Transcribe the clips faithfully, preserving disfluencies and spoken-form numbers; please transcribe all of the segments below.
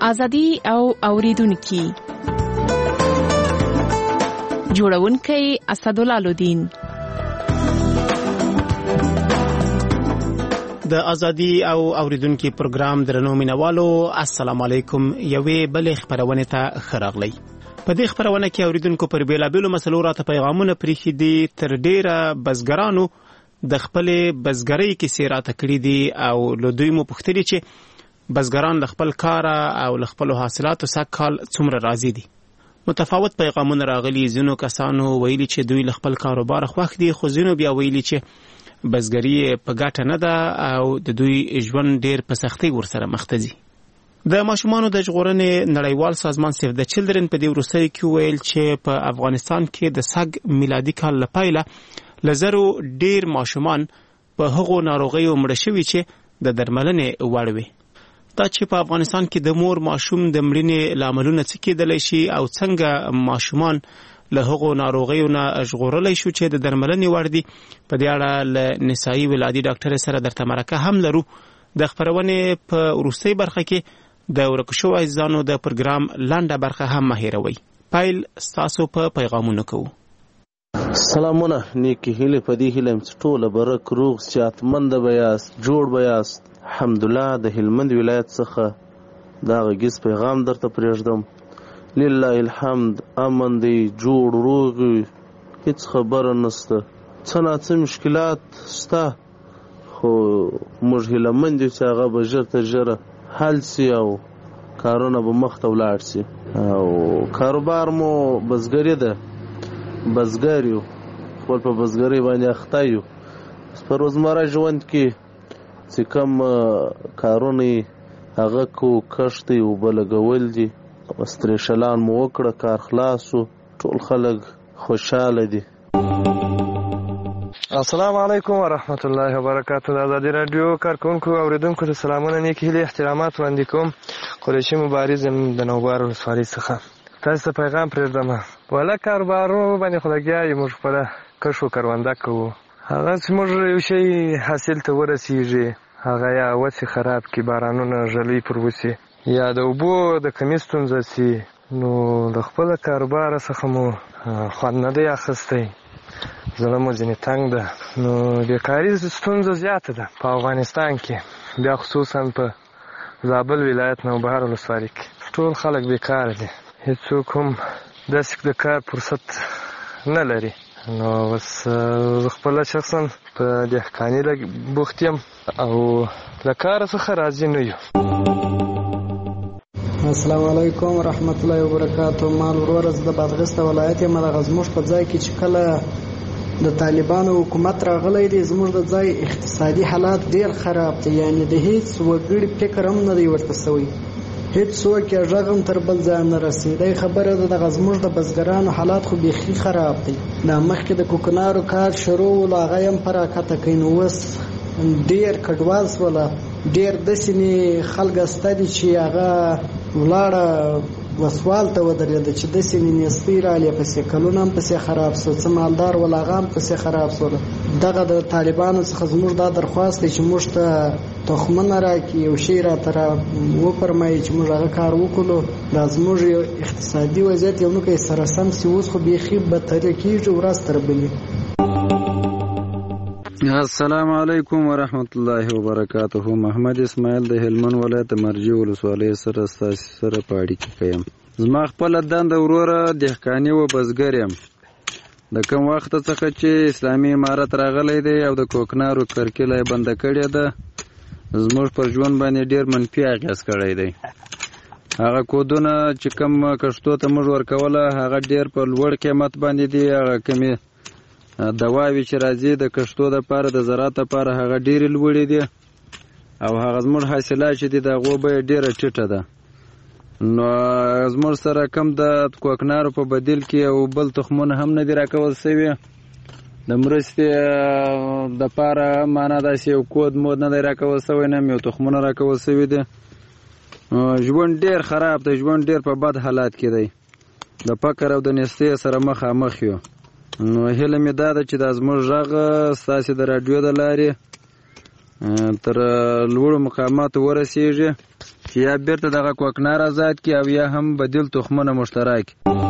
ازادي او اوریدونکو جوړونکي اسدالله لودین. د ازادي او اوریدونکو پروګرام درنو مینوالو السلام علیکم. یوې بلې خبرونه ته خراغلی. په دې خبرونه کې اوریدونکو پر بیلابیلو مسلو راته پیغامونه پریخي دي. تر ډیره بزګرانو د خپل بزګرۍ کې سیراته کړی دي او له دوی مو پوښتنه چې بزګران د خپل کار او له خپل حاصلاتو څخه کال څومره راضي دي. متفاوت پیغامونه راغلي. ځینو کسانو ویلي چې دوی له خپل کاروبار خوښ دي، خو ځینو بیا ویلي چې بزګري په ګټه نه ده او د دوی ژوند ډیر په سختۍ ورسره مخ ته ځي. د ماشومانو د ژغورنې نړیوال سازمان سیف د چلډرن په دې وروستیو کې ویل چې په افغانستان کې د سږ میلادي کال لپاره لزرو ډیر ماشومان په هغو ناروغیو مړ شوي چې د درملنې وړ وي. دا چې په افغانستان کې د مور ماشوم د مړینې لاملونه څه کېدلی شي او څنګه ماشومان له هغو ناروغیو نه ژغورلی شو چې د درملنې وړ دي، په دې اړه له نسایي ولادي ډاکټر سره درته مرکه هم لرو. د خبرونې په وروستۍ برخه کې د ورک شوو عزیزانو د پروګرام لنډه برخه هم مه هېروئ. پیل ستاسو په پیغامونو کوو. سلامونه، نیکې هیلې په دې هیله یم چې ټوله برک روغ صحتمنده به یاست، جوړ به یاست. الحمدلله د هلمند ولایت څخه دا غږیز پیغام درته پرېږدم. لله الحمد، امن دی، جوړ روغ، هیڅ خبره نشته. څه ناڅه مشکلات شته خو موږ هیلهمند یو چې هغه به ژر تر ژره حل سي او کارونه به مخته ولاړ سي. او کاروبار مو بزګري ده، بزګر یو، خپل په بزګرۍ باندې اخته یو. په روزمره ژوند کې چې کوم کارونه هغه کو کښت دی، اوبه لګول دي، استریشلان مو وکړه، کار خلاص شو، ټول خلک خوشحاله دي. السلام علیکم ورحمت الله وبرکاته. د ازادي راډیو کارکونکو اوریدونکو ته سلامونه، نیکې هیلې، احترامات وړاندې کوم. قریشي مبارز یم د نوبار ولسوالۍ څخه. تاسو ته پیغام پرېږدم. ولا کاروبارونو باندې خو لګیا یو، موږ خپله کښ و کرونده کوو. هغه چې موږ یو شی حاصل ته ورسېږي هغه یا وسې خراب کړي، بارانونه ژلۍ پر وسي، یا د اوبو د کمې ستونزه سي، نو د خپله کاروباره څخه مو خوند نه دی اخیستی، زړه مو ځینې تنګ ده. نو بیکاري ستونزه زیاته ده په افغانستان کې، بیا خصوصا په زابل ولایت نوبهار ولسوالۍ کې ټول خلک بیکاره دي، هېڅوک هم داسې د کار فرصت نه لري. نو بس زه خپله شخصا په دهقاني بوخت یم او له کاره څخه راضي نه یو. السلام علیکم ورحمت الله وبرکاتو. مال ورورز د بادغیس ولایت یم. دغه زموږ په ځای کې چې کله د طالبانو حکومت راغلی دی، زموږ د ځای اقتصادي حالات ډیر خراب دي، یعنی د هیڅ وګړي فکر هم نه دی ورته سوی، هیڅ څوک یې غږ هم تر بل ځای نه رسېدی. خبره ده دغه زموږ د بزګرانو حالات خو بیخي خراب دی. دا مخکې د کوکنارو کار شروع ول، هغه هم په راکته کوي، نو اوس ډېر کډوال سوله، ډېر داسې خلک سته دي چې هغه ولاړه وسوال ته ودرېده چې داسې نیستۍ رالې پسې کلونه هم پسې خراب سو، څه مالدار ول هغه هم پسې خراب سوله. دغه د طالبانو څخه زموږ دا درخواست دی چې موږ ته تخمونه راکړي، یو شی راته را وفرمایي چې موږ هغه کار وکړو. دا زموږ یو اقتصادي وضعیت یو نو کوي سره سم سي، اوس خو بیخي بدتري کېږي ورځ تر بلې. السلام علیکم ورحمت الله وبرکاته. محمد اسماعیل د هلمند ولایت مرجع ولسوالۍ سره ستاسو سره په اړیکه کې یم. زما خپله دنده وروره دهقاني و بزګر یم. د کوم وخت څخه چې اسلامي امارت راغلی دی او د کوکنارو کرکیله یې بنده کړې ده، زموږ پر ژوند باندې ډېر منفي اغېز کړی دی. هغه کودونه چې کوم کښتو ته موږ ورکوله هغه ډېر په لوړ قیمت باندې دي، هغه کمې دواوې چې راځي د کښتو دپاره د زراعت دپاره هغه ډېرې لوړې دي، او هغه زموږ حاصلات چې دي د هغو بیه ډېره ټیټه ده. نو زموږ سره کم د کوکنارو په بدیل کې او بل تخمونه هم نه دي راکول سوي، د مرستې دپاره معنا داسې یو کود مود نه دی راکول سوی، نه هم یو تخمونه راکول سوي دي. ژوند ډېر خراب دی، ژوند ډېر په بد حالات کې دی، د فقر او د نیستۍ سره مخامخ یو. نو هیله مې دا ده چې دا زموږ غږ ستاسې د راډیو د لارې تر لوړو مقاماتو ورسیږي، چې چې یا بیرته دغه کوکنار آزاد کړي او یا هم بدیل تخمونه مشترک.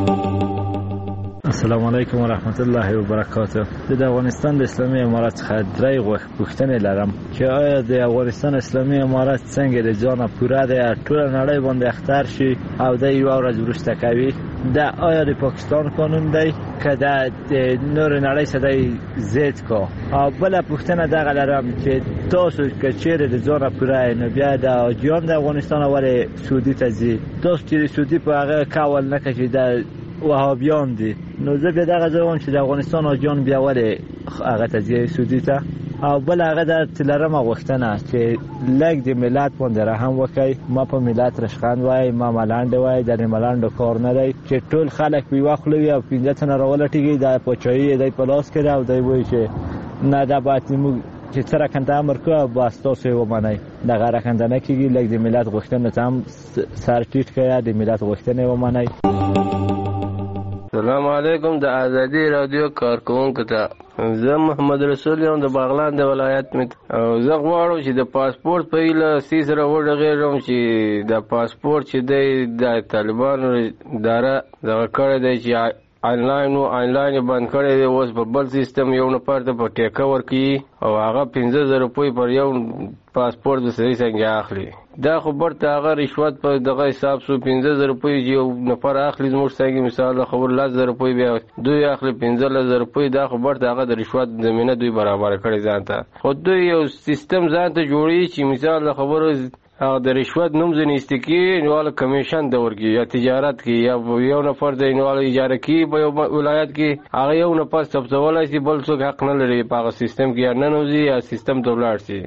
السلام علیکم ورحمت الله وبرکاته. د افغانستان د اسلامي امارت څخه درې غوښتنې لرم چې آیا د افغانستان اسلامي امارت څنګه د ځان پوره د ټول نړۍ باندې اختر شي او د یو ورځ وروسته کوي؟ دا آیا د پاکستان قانون دی که د نور نړۍ سره ضد کو؟ او بل پوښتنه دغه لرم چې تاسو که چیرې د ځان پوره نو بیا د حاجیان د افغانستان ولې سعودي ته ځي؟ تاسو چې سعودي په هغه کول نه کوي د وهابیان دي، نو زه بیا دغه ځوان چې د افغانستان حاجیان بیا ولې هغه ته ځي سعودي ته؟ او بل هغه د تلرمه غوښتنه چې لږ د ملت باندې رحم وکړي. ما په ملت رشخند وای، ما ملنډ وای، د ملنډو کار نه دی چې ټول خلک په وخلوي او پنځه تنه راولټیږي د پاچاهي دی په لاس کې او دی وایي چې نه دا باید موږ چې څه رکنده امر کوه بس تاسو یې ومنئ. دغه رکنده نه کېږي. لږ د ملت غوښتنه ته هم سر ټیټ کړئ، د ملت غوښتنې ومنئ. السلام علیکم د ازادي رادیو کارکونکو ته. زه محمد رسول یم د بغلان د ولایت مت او زه غواړم چې د پاسپورت په ایله سی سره وډغېږم چې د پاسپورت چې دی د طالبانو اداره دغه کړی دی چې آنلاین او آنلاین بند کړی دی. اوس په بل سیستم یو نفر ته په ټیکه ورکوي او هغه پنځه زره روپۍ پر یو پاسپورت د صحیح څنګه اخلي. دا خو برته هغه رشوت په دغه حساب سو پنځه زره روپۍ یو نفر اخلي. زموږ څنګه مثال د خبر لس زره روپۍ بیا دوی اخلي پنځه لس زره روپۍ. دا خو برته هغه د رشوت زمینه دوی برابر کړي ځان ته. خو دوی یو سیستم ځان ته جوړي چې مثال د خبرو او د رشوت نوم ځنیسته کې نواله کمیشن د ورګي یا تجارت کې یا یو نفر د نواله اجاره کې په یو ولایت کې هغه یو نفر ثبتولای شي، بل څوک حق نه لري په هغه سیستم کې یا نه نوځي یا سیستم ته ولاړ شي.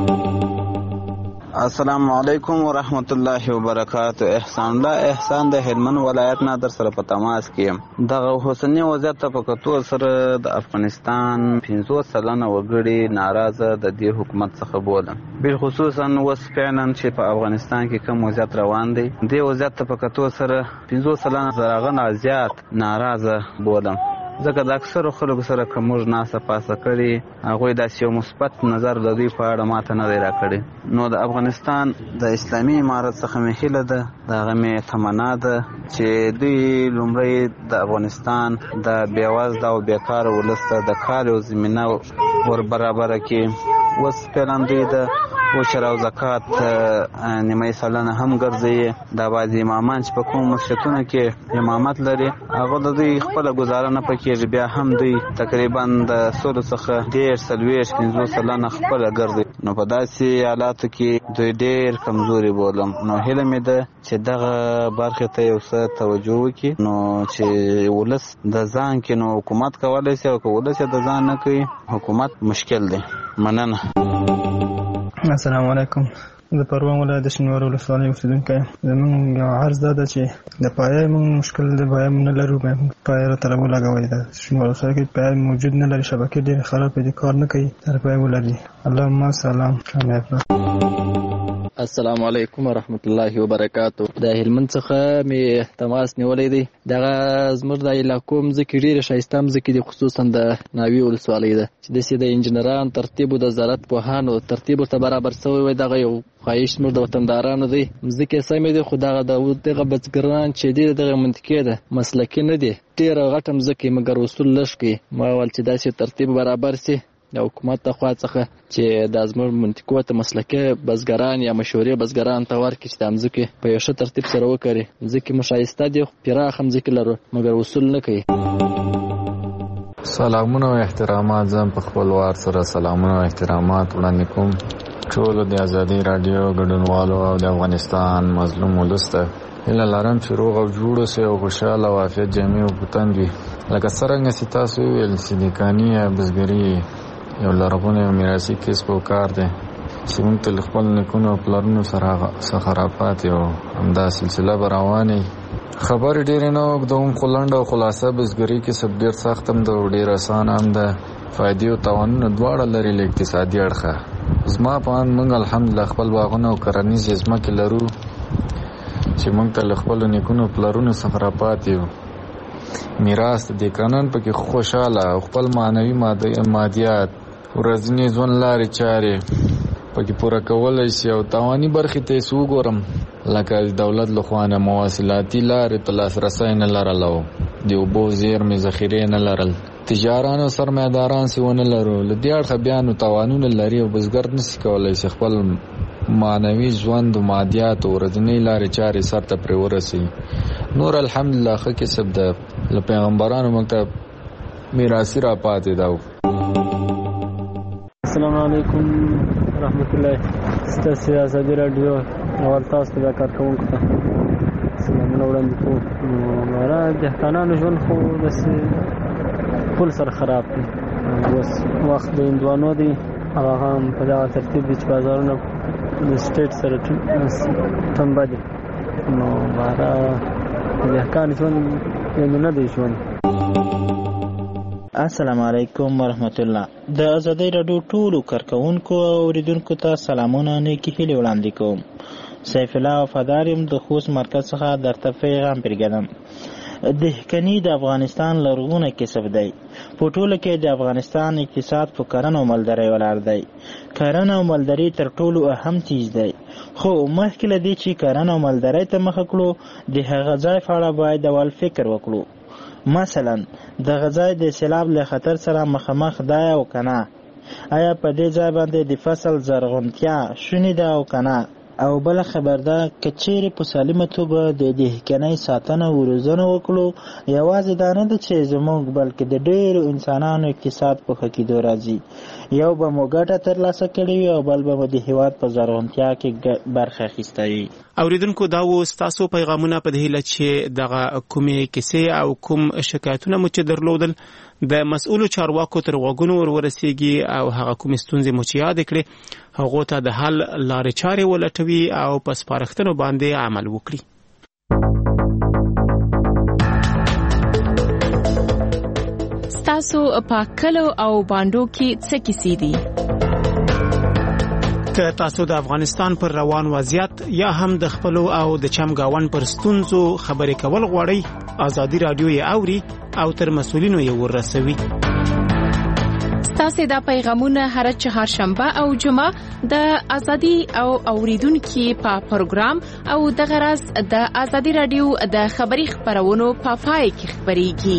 السلام علیکم ورحمت الله وبرکاته. احسان الله احسان د هلمند ولایت نه در سره په تماس کې. دغه حسنی وضعیت ته په کتو سره د افغانستان پنځوس سلنه وګړي ناراضه د دې حکومت څخه بولم، بالخصوصا اوس فعلا چې په افغانستان کې کوم وضعیت روان دی. دې وضعیت ته په کتو سره پنځوس سلنه زراغه زیات ناراضه بولم، ځکه د اکثرو خلکو سره که موږ ناسه پاسه کړي هغوی داسې یو مثبت نظر د دوی په اړه ماته نه دی راکړی. نو د افغانستان د اسلامي امارت څخه مې هیله ده، د هغه مې تمنا ده چې دوی لومړی د افغانستان د بېوزله او بېکاره ولس ته د کار یو زمینه ور برابره کړي. اوس فعلا دوی د عشر او زکات نیمه سلنه هم ګرځي. دا بعضې امامان چې په کومو مسجدونو کې امامت لري هغه د دوی خپله ګزاره نه پکېږي، بیا هم دوی تقریبا د سلو څخه دېرش څلوېښت پنځوس سلنه خپله ګرځي. نو په داسې حالاتو کې دوی ډېر کمزوري بولم. نو هیله مې ده چې دغه برخې ته یو څه توجه وکړي، نو چې ولس د ځان کې نو حکومت کولی شي، او که ولس یې د ځان نه کوي حکومت مشکل دی. مننه. السلام علیکم. د پروان ولایت د شینوار ولسوالۍ اوسېدونکی یم. زموږ یو عرض دا ده چې د پایې موږ مشکل د پایې موږ نه لرو، پایې راته راولګوئ. د شینوار ولسوالۍ کې پایې موجود نه لري، شبکې ډېرې خرابې دي، کار نه کوي. تر پایې ولري. اللهم سلام. کامیاب. السلام علیکم ورحمت الله وبرکاتو. د هلمند څخه مې تماس نیولی دی. دغه زموږ د علاقو مځکې ډېرې ښایسته مځکې دي، خصوصا د ناوې ولسوالۍ ده چې داسې د انجینران ترتیب د زراعت پوهانو ترتیب ورته برابر شوی وای. دغه یو خواهش زموږ د وطندارانو دی. مځکې سمې دي، خو دغه دغه بزګران چې دي دغه منطقې ده مسلکي نه دي، ډېره غټه مځکې مګر وصول لږ کوي. ما ویل چې داسې ترتیب برابر شي د حکومت د خوا څخه چې د زموږ منطقو ته مسلکي بزګران یا مشورې بزګران ته ورکړي چې د مځکې په یو ښه ترتیب سره وکړي. مځکې مو ښایسته دي، پراخه مځکې لرو مګر وصول نه کوي. سلامونه او احترامات. زه په خپل وار سره سلامونه او احترامات وړاندې کوم ټولو د ازادي راډیو ګډونوالو او د افغانستان مظلوم ولس ته. هیله لرم چې روغ او جوړ اوسئ او خوشحاله او عافیت جامع او پوتند وي. لکه څرنګه چې تاسو وویل چې د کاني یا بزګري یو لرغونی او میراثي کسب او کار دی چې موږ ته له خپل نیکونو او پلرونو څخه راپاتې او همدا سلسله به روانې. خبرې ډېرې نه اوږدوم، خو لنډه او خلاصه بزګري کسب ډېر سخت هم ده او ډېر اسان هم ده. فایدې او تاوانونه دواړه لري له اقتصادي اړخه. زما په اند موږ الحمدلله خپل باغونه او کرنیزې ځمکې لرو چې موږ ته له خپلو نیکونو پلرونو څخه راپاتې وو. میراث د دې قانون پکې خوشحاله او خپل معنوي مادیات ورځنی ژوند لارې چارې پکې پوره کولای شي. او تاواني برخې ته یې وګورم لکه دولت له خوا نه مواصلاتي لارې ته لاسرسی نه لرل او د اوبو زیرمې ذخیرې نه لرل. تجاران او سرمایه‌داران چې ونه لرو له دې اړخه بیا نو تاوانونه لري او بزګر نشي کولی چې خپل معنوي ژوند او مادیات او ورځنۍ لارې چارې سرته پرې ورسوي. نور الحمدلله ښه کسب ده له پیغمبرانو موږ ته میراثي را پاتې ده. السلام علیکم ورحمت الله. ستاسو ازادي راډیو او تاسو ته کارکونکو ته سلامونه وړاندې کوم. ماره دهقانانو ژوند خو داسې ټول سره خراب دی. اوس وخت د هندوانو دی هغه هم په دغه ترتیب دي چې بازارونه د سټیټ سره ټنبه دي. نو ماره دهقان ژوند یعنې نه دی ژوند. السلام علیکم ورحمت الله. د ازادي راډیو ټولو کارکونکو او اوریدونکو ته سلامونه نیکې هیلې وړاندې کوم. سیف الله وفادار یم د خوست مرکز څخه درته پیغام پرېږدم. دهقاني د افغانستان لرغونی کسب دی. په ټوله کې د افغانستان اقتصاد په کرنه او مالدارۍ ولاړ دی. کرنه او مالداري تر ټولو اهم چیز دی. خو مخکې له دې چې کرنه او مالدارۍ ته مخه کړو د هغه ځای په اړه باید اول فکر وکړو. مثلا د غځای د سیلاب له خطر سره مخامخ دی او کنه؟ آیا په دې ځای باندې د فصل زرغونتیا شونې ده او کنه؟ او بل خبر ده که چیرې په سالمه توګه د دهقانۍ ساتنه او روزنه وکړو یوازې دا نه ده چې زموږ بلکې د ډېرو انسانانو اقتصاد په ښه کېدو راځي. یو به مو ګټه ترلاسه کړې وي او بل به مو د هېواد په زرغونتیا کې برخه اخیسته وي. اوریدونکو دا و ستاسو پیغامونه په دې هیله چې دغه کومې کیسې او کوم شکایتونه مو چې درلودل د مسؤلو چارواکو تر غوږونو ور ورسیږي او هغه کومې ستونزې مو چې یاد کړې هغو ته د حل لارې چارې ولټوي او په سپارښتنو باندې عمل وکړي. ستاسو په کلو او باندو کې څه کیسې دي؟ که تاسو د افغانستان پر روان وضعیت یا هم د خپلو او د چمګاون پر ستونزو خبرې کول غواړئ ازادي راډیو یې اوري او تر مسؤلینو یې ورسوي. ستاسو دا پیغامونه هر چهارشنبه او جمعه د ازادي او اوریدونکو په پروګرام او د غرض د ازادي راډیو د خبري خبرونو په پای کې خبريږي.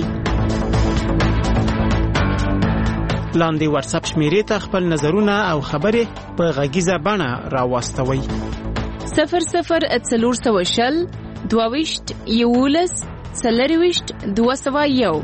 لاندې واتس اپ شمیرې ته خپل نظرونه او خبرې په غږیزه بڼه راوستوي. صفر صفر څلور سوه شل دوه ویشت یولس څلور ویشت دوه سوه یو.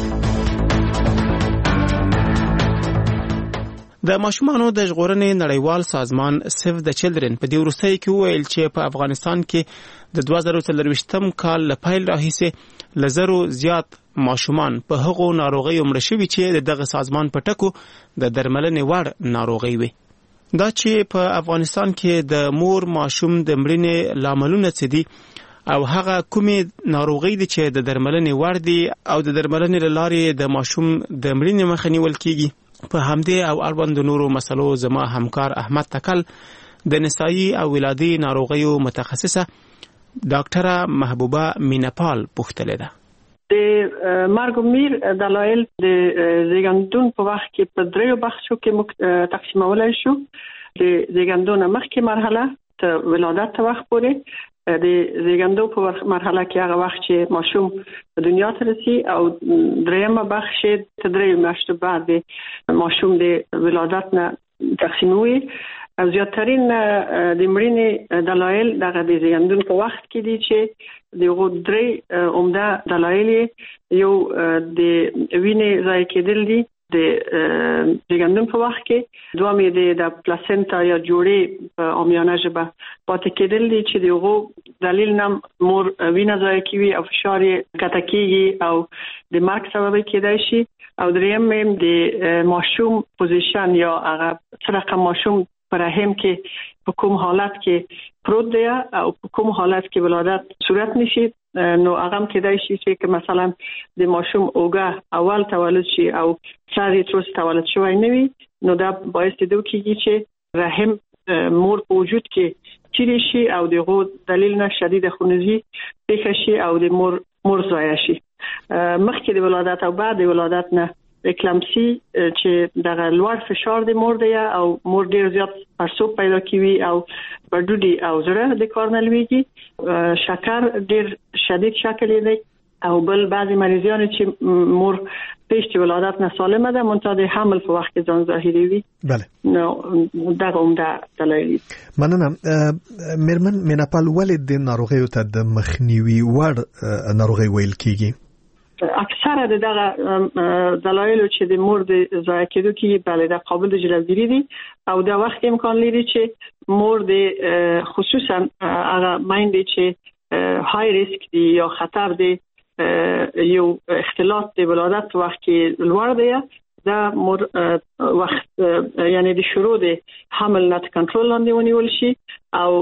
د ماشومانو د ژغورنې نړیوال سازمان سیف د چلډرن په دې وروستیو کې وویل چې په افغانستان کې د دوه زره څلرویشتم کال له پیل راهیسې له زرو زیات ماشومان په هغو ناروغیو مړه شوي چې دغه سازمان په ټکو د درملنې وړ ناروغي وي. دا چې په افغانستان کې د مور ماشوم د مړینې لاملونه څه دي او هغه کومې ناروغي دي چې د درملنې وړ دي او د درملنې له لارې د ماشوم د مړینې مخه نیول کیږي، په همدې او اړوند نورو مسلو زما همکار احمد تکل د نسایي او ولادي ناروغیو متخصصه ډاکټره محبوبه مینپال پوښتلې ده. د مرګ او میر دلایل د زیږندون په وخت کې په دریو بخشو کې تقسیمولای شو. د زیږندون مخکې مرحله ته ولادت وخت پورې، د زیږندو په مرحله کې هغه وخت چې ماشوم په دنیا ته رسي، او دریمه بخش ته درې میاشتې بعد د ماشوم د ولادت نه تقسیموي. او زیاترین د مړینې دلایل دغه د زیږندون په وخت کې دي چې دغه درې عمده دلایل یو د وینې ضایع کېدل دي د زیږندون په وخت کې، دوم یې د پلاسنتا یا جوړې په عامیانه ژبه پاتې کېدل دي چې دغه دلیل نم مور وینه ضایع کوي او فشار یې کته کېږي او د مرګ سبب کېدای شي. او دریم د ماشوم پوزیشن یا هغه څرنګه ماشوم په رحم کې په کوم حالت کې پروت دی او په کوم حالت کې ولادت صورت نشي، نو هغه هم کېدای شي چې مثلا د ماشوم اوګه اول تولد شي او سر یې تروس تولد شوی نه وي، نو دا باعث کېدو کېږي چې رحم مور په وجود کې چیرې شي او دغه دلیل نه شدید خونریزي پیښ شي او د مور مور ضایع شي. مخکې د ولادت او بعد د ولادت نه اکلامسی چې د لوړ فشار د مور دی او مور ډیر زیات پړسوب پیدا کوي او بډوډي او زړه د کار نه لويږي، شکر ډیر شدید شکل دی او بل بعضی مریضان چې مور پیش چې ولادت نه سالمه ده منتها د حمل په وخت کې ځان ظاهري وي. بله نو دا هم دا دلایل. مننه. میرمن میناپال ولې د ناروغیو ته د مخنیوي وړ ناروغي ویل کیږي؟ اکثره د دغه دلایل چې د مور د ضایع کېدو کې بله د قابل د جلوگیری دي او دا وخت امکان لري چې مور د خصوصا هغه مایندې چې های ریسک دي یا خطر دي یو اختلاط د ولادت په وخت کې لوړ دی دا مور وخت یعنی د شروع د حمل نه کنټرول لاندې ونیول شي او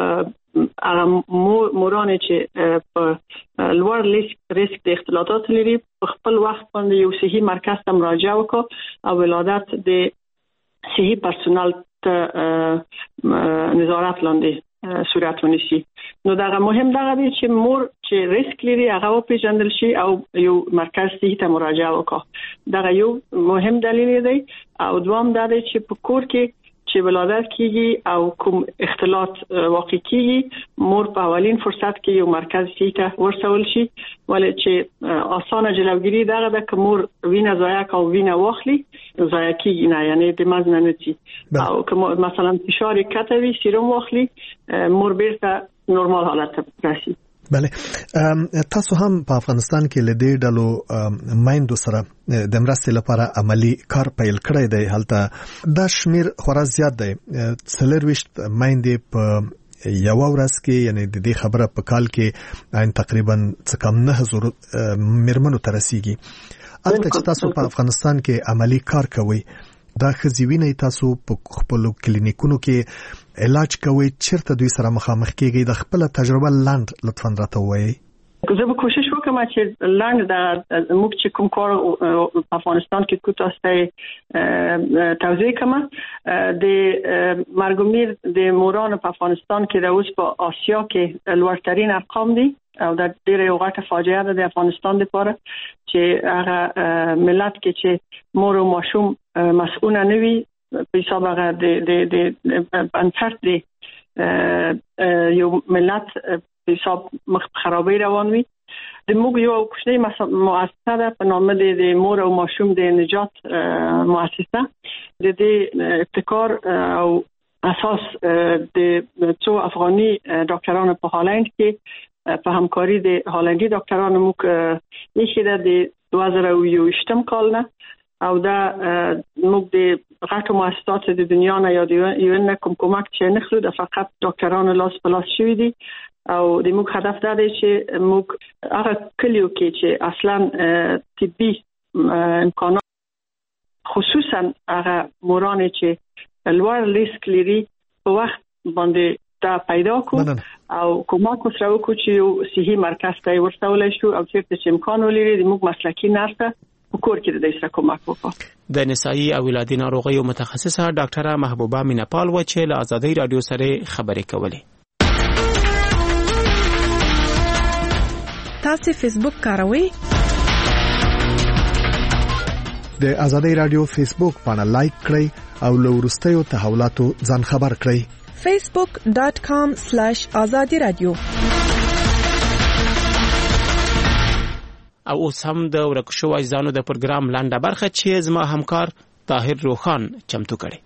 هغه مورانه چې په لوړ ریسک د اختلاطات لري په خپل وخت باندې یو صحي مرکز ته مراجعه وکړي او ولادت د صحي پرسونل ته نظارت لاندې صورت ونیسي. نو دا مهم دا دی چې مور چې ریسک لري هغه پیژندل شي او یو مرکز صحي ته مراجعه وکړي. دا یو مهم دلیل دی او دوام دا دی چې په کور کې چې ولادت کیږي او کوم اختلاط واقع کیږي مور په اولین فرصت کې یو مرکز صحي ته ورسول شي ولې چې اسانه جلوگیری دغه د کومور وینه ضایع او وینه واخلي ضایع کیږي نه یعنی د مزنه نتی او کوم مثلا فشار کتوي سیروم واخلي مور بیرته نورمال حالت ته راشي. بله تاسو هم په افغانستان کې لدې ډلو مایندو سره د مرستې لپاره عملی کار پیل کړی دی. هلته دا شمیر خورا زیات دی، څلورویشت مایندې په یو ورځ کې یعنی د دې خبره په کال کې عین تقریبا څه کم نه هزار میرمنو ته رسیږي. البته چې تاسو په افغانستان کې عملی کار کوئ دا خزیوینه تاسو په خپل کلینیکونو کې علاج کوي چیرته دوی سره مخامخ کیږي د خپل تجربه لاند لطفاً راته وایي. زه به کوشش وکم چې لاند د موږ چې کوم کار په افغانستان کې کوتاسته توضیح کوم. د مرګومیر د موران په افغانستان کې د اوس په آسیا کې لوړترین ارقام دي او د ډیره یو غټه فاجعه ده د افغانستان لپاره چې هغه ملت کې چې مور او ماشوم مسؤل نه وي په حساب هغه د د د انفرت دی یو ملت په حساب مخ خرابې روان وي. د موږ یو کوچنی مؤسسه ده په نام د مور او ماشوم د نجات مؤسسه د دې ابتکار او اساس د څو افغاني ډاکټرانو په هالند کې په همکاري د هالندي ډاکټرانو موږ یې د دوه زره او یوویشتم کال نه او دا موږ د غټو مؤسسات د دنیا نه یا د یو ان کوم کومک چې نه خلو د فقط ډاکټرانو لاس په لاس شوي دي او د موږ هدف دا دی چې موږ هغه کلیو کې چې اصلا طبي امکانات خصوصا هغه موران چې لوړ ریسک لري په وخت باندې دا پیدا کو او کومک وسره وکړو چې صحي مرکز ته ورسول شو او چیرته چې امکان ولري د موږ مسلکي نرسه کور کې د دې کومک وکړو. د نسایي او ولادي ناروغیو متخصصه ډاکټره محبوبه میناپال و چې له آزادۍ رادیو سره خبرې کولې. تاسو فیسبوک کاروئ؟ د آزادۍ رادیو فیسبوک باندې لایک کړئ او له وروستیو تحولاتو ځان خبر کړئ. facebook dot com slash azadi radio. او اوس هم د ورکشو اجزانو د پروګرام لاندې برخه چې زما همکار طاهر روخان چمتو کړي.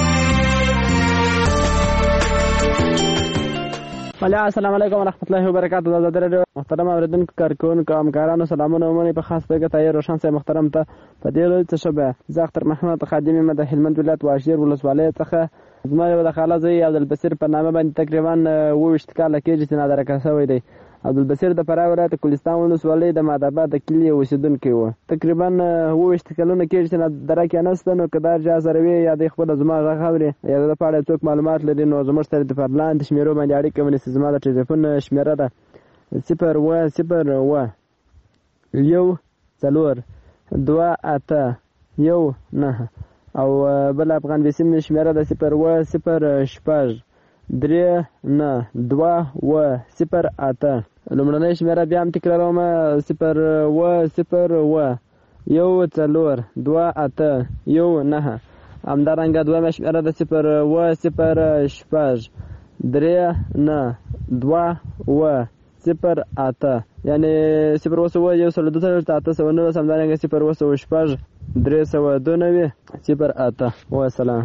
مالا السلام علیکم ورحمۃ اللہ وبرکاتہ. د آزادۍ رادیو محترم اوریدونکو کارکونکو همکارانو سلامونه ومنئ. په خاص توګه طاهر روشن صاحب محترم ته په دې لوی څه شوبه زه اختر محمد خادم یم د هلمند ولایت واشیر ولسوالۍ څخه. زما یو د خاله زوی عبدالبصیر په نامه باندې تقریبا اوویشت کاله کېږي چې نادرکه شوی دی. عبدالبصیر د فراه ولایت کوهستان ولسوالۍ د مادآباد د کلي اوسیدونکی و. تقریبا اوویشت کلونه کېږي چې نادرکه نسته. نو که دا جا سره وي یا د خپل زما غږ اوري یا د په اړه څوک معلومات لري نو زموږ سره د پرلاند شمیرو باندې اړیکه ونیسي. زما د ټلیفون شمیره ده صفر اوه صفر اوه یو څلور دوه اته یو نهه او بل افغان وسیم شمیره ده صفر اوه صفر شپږ درې نه دوه اوه صفر اته. لومړنۍ شمیره بیا هم تکراروم صفر اوه صفر اوه یو څلور دوه اته یو نهه. همدارنګه دویمه شمېره د صفر اوه صفر شپږ درې نه دوه اوه صفر اته، یعنې صفر اوه سوه یو سل دوه څلوېښت اته سوه نولس. همدارنګه صفر اوه سوه شپږ درې سوه دوه نوي صفر اته. وسلام.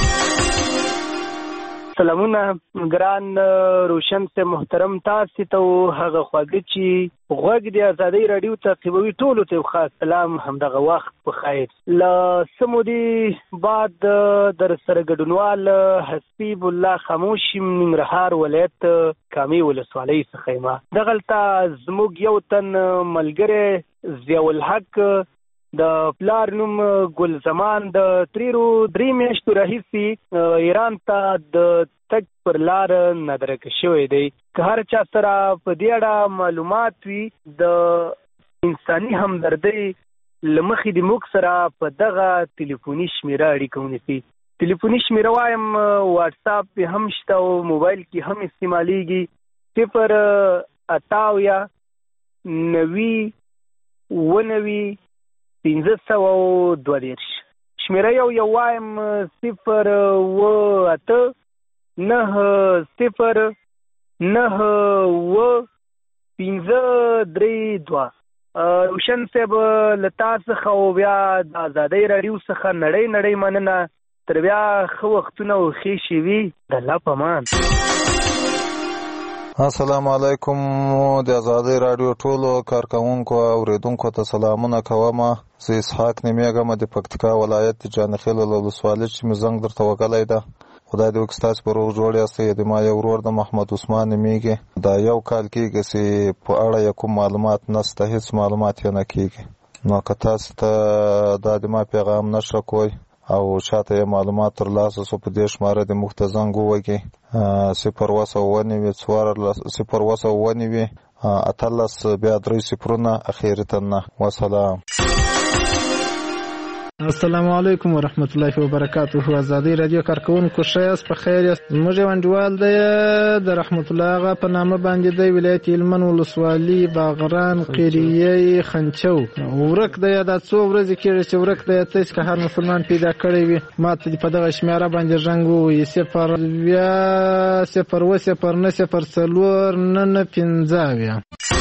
سلامونه ګران روشن سے محترم تاسو ته هغه خواږه چې غوږ د ازادۍ راډیو تعقیبوي ټولو ته خاص سلام. همدغه وخت په خیر. له سمودي بعد در سره ګډونوال حسیب الله خاموشي ننګرهار ولایت کامې ولسوالۍ څخه یم. دغلته زموږ یو تن ملګری ضیاءالحق د پلار نوم ګل زمان د تریرو درې میاشتو راهیسې ایران ته د تګ پر لار نادرکه شوی دی. که هر چا سره په دې اړه معلومات وي د انساني همدردۍ له مخې د موږ سره په دغه تلیفوني شمېره اړیکه ونیسي. تلیفوني شمېره وایم واټساپ پې هم شته او موبایل کې هم استعمالیږي. صفر اته اویا نوي اووه نوي پنځه سوه او دوه دېرش. شمېره یو یو وایم صفر اوه اته نهه صفر نهه اوه پنځه درې دوه. روشن صاحب له تا څخه او بیا د ازادۍ راډیو څخه نړۍ نړۍ مننه. تر بیا ښه وختونه او ښې شېبې. د الله په امان. السلام علیکم. د ازادۍ راډیو ټولو کارکوونکو او اوریدونکو ته سلامونه کوم. زه اسحاق نومیږم د پکتیکا ولایت د جانخیل ولسوالۍ چې مې زنګ درته وکړی ده. خدای دې وکړي ستاسو په روغ جوړ یاستئ. د ما یو ورور د محمد عثمان نومیږي. دا یو کال کېږي چې په اړه یې کوم معلومات نشته، هېڅ معلومات یې نه کېږي. نو که تاسو ته دا د ما پیغام نشه کوئ او چاته یې معلومات ترلاسه سو په دې شماره د موږ ته زنګ ووهئ. صفر اوه سوه اووه نوي څوارلس صفر اوه سوه اووه نوي اتلس بیا درې صفرونه اخري ته نه. وسلام. السلام علیکم ورحمت الله وبرکاته. ازادۍ راډیو کارکوونکو ښه یاست؟ په خیر یاست؟ زموږ یو انډیوال دی د رحمت الله اغا په نامه باندې دی، ولایت هلمند ولسوالي باغران قریه خنچو. ورک دی دا څو ورځې کېږي چې ورک دی. تاسو که هر مسلمان پیدا کړی وي ما ته په دغه شمېره باندې زنګ ووهئ. صفر اویا صفر اوه صفر نه صفر څلور نه نه پنځه اویا.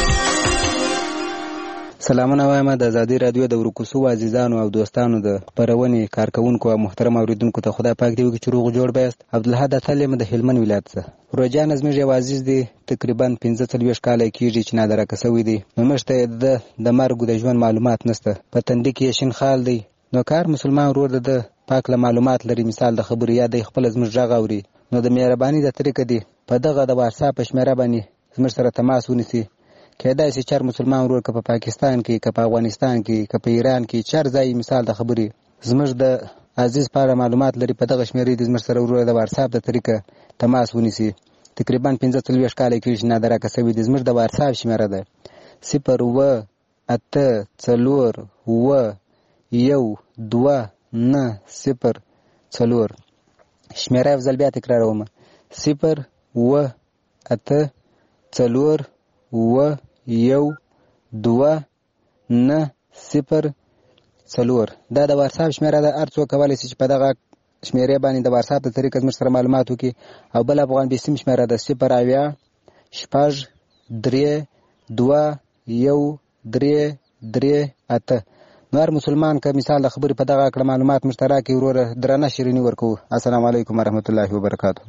سلامونه وایم د ازادۍ راډیو د ورکوسو عزیزانو او دوستانو د خپرونې کارکوونکو او محترم اوریدونکو ته خدای پاک دې وکړي چې روغ جوړ به یاست. عبدالحد اتل یم د هلمند ولایت څخه. روجان زموږ یو عزیز دی، تقریبا پنځه څلوېښت کاله کېږي چې نادرکه شوی دی. نو موږ ته د مرګ د ژوند معلومات نشته. په تندي کې یې شین خال دی. نو کار مسلمان ورور د پاک له معلومات لري، مثال د خبرو یا دی خپل زموږ غږ اوري. نو د مهرباني د طریقه دی په دغه د واتساپ په شمېره باندې زموږ سره تماس ونیسي. کېدای شي چار مسلمان ورور که په پاکستان کې که په افغانستان کې که په ایران کې چار ځای مثال د خبرې زموږ د عزیز په اړه معلومات لري، په دغه شمېرې د زموږ سره ورور د واتساپ د طریقه تماس ونیسي. تقریبا پنځه څلوېښت کاله کېږي چې نادرکه شوی دی. زموږ د واتساپ شمېره ده صفر اوه اته څلور اوه یو دوه نه صفر څلور. شمېره یو ځل بیا تکراروم صفر اوه اته څلور اوه یو دوه نه صفر څلور. دا د واتساپ شمېره ده. هر څوک کولی شي چې په دغه شمېرې باندې د واتساپ د طریقه زموږ سره معلومات وکړي. او بل افغان بیسیم شمېره ده صفر اویا شپږ درې دوه یو درې درې اته. نو هر مسلمان که مثال د خبرې په دغه کړه معلومات موږ ته راکړي وروره درنه شیریني ورکوو. السلام علیکم ورحمت الله وبرکاته.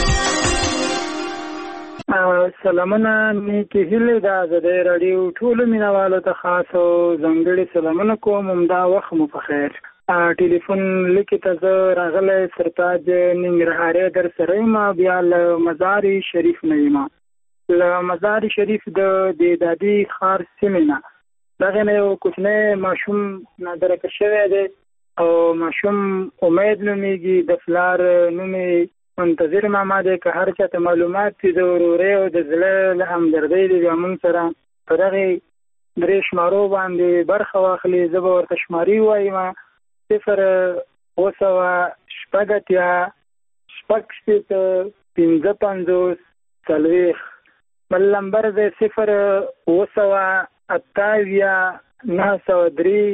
سلامونه نیکې هیلې د ازادۍ راډیو ټولو مینوالو ته خاص او ځانګړي سلامونه کوم. همدا وخت مو په خیر. ټلیفون لیکې ته زه راغلی سرتاج ننګرهارۍ در سره یم. بیا له مزار شریف نه یم. له مزار شریف د دادي ښار سیمې نه دغې نه یو کوچنی ماشوم نادرکه شوی دی او ماشوم امید نومیږي. د پلار نوم منتظر ماما دی. که هر چاته معلومات وي د ورورۍ او د زړه له همدردۍ دی بیا موږ سره په دغې درې شمارو باندې برخه واخلي. زه به ورته شماري ووایم صفر اوه سوه شپږ اتیا شپږ شپېته پنځه پنځوس څلوېښت. بل نمبر دی صفر اوه سوه اته اویا نهه سوه درې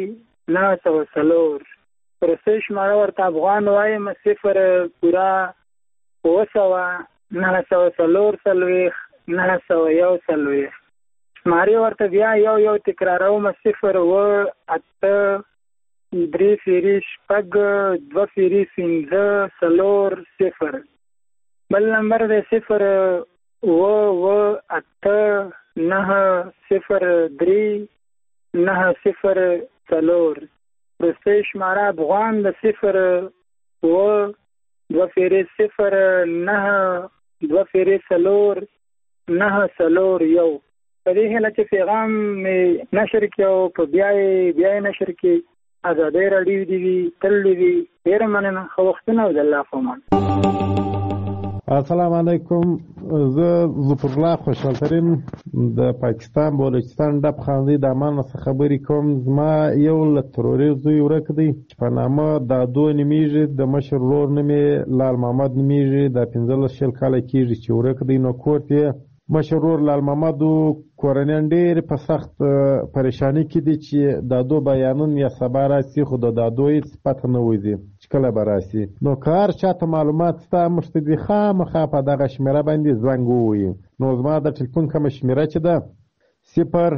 نه سوه څلور. روسۍ شماره ورته افغان وایم صفر پوره اوه سوه نهه سوه څلور څلوېښت نهه سوه یو څلوېښت. شمارې ورته بیا یو یو تکراروم صفر اوه اته درې فیري شپږ دوه فیري پنځه څلور صفر. بل نمبر دی صفر اوه اوه اته نهه صفر درې نهه صفر څلور. روسۍ شماره افغان د صفر اوه دوه فیرې صفر نهه دوه فیرې څلور نهه څلور یو. په دې هیله چې پیغام مې نشر کړي او په بیا یې بیا یې نشر کړي. ازادۍ راډیو دې وي تل دې وي. ډېره مننه. ښه وختونه او د الله په امان. السلام علیکم. زه ظفر الله خوشحالترین د پاکستان بلوچستان ډب خاندي د امان څخه خبرې کوم. زما یو له ترورې زوی ورک دی چې په نامه دادو نومیږي. د مشر ورور نوم یې لال محمد نومیږي. د پنځلس شل کاله کېږي چې ورک دی. نو کور یې مشر ورور لال محمد کورنیان ډېر په سخت پریشانی کې دي چې دادو بیانون یا سبا راسي خو د دادو هېڅ پته نه وځي چې کله به راسي. نو که هر چاته معلومات شته موږ ته دې خامخا په دغه شمېره باندې زنګ ووایي. نو زما د ټلیفون کومه شمېره چې ده صفر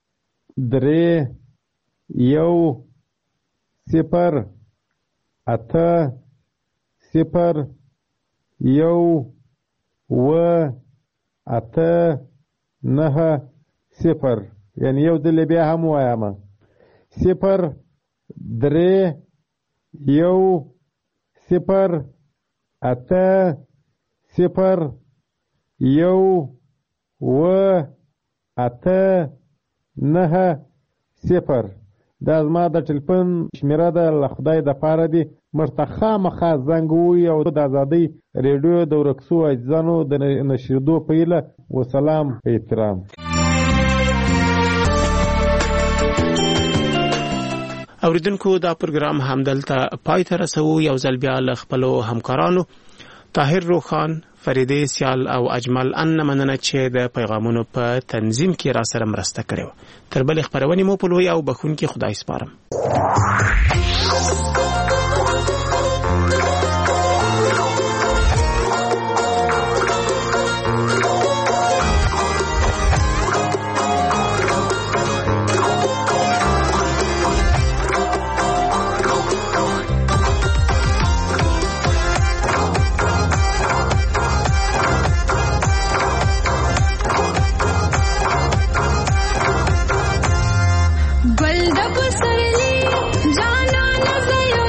درې یو صفر اته صفر یو اوه اته نهه صفر. یعنی یو ځل بیا هم وایم صفر درې یو صفر اته صفر یو اوه اته نهه صفر. دا زما د ټلیفون شمېره ده. له خدای دپاره دي موږ ته خامخا زنګ ووایي او د ازادۍ ریډیو د ورک سوو عزیزانو د نشرېدو په هیله. وسلام په احترام. اوریدونکو دا پروګرام همدلته پای ته رسوو. یو ځل بیا له خپلو همکارانو طاهر روخان، فریدې سیال او اجمل ان مننه چې د پیغامونو په تنظیم کې را سره مرسته کړې وه. تر بلې خپرونې مو په لوی او بخښونکي خدای سپارم. گل دب سرلی جانا نزل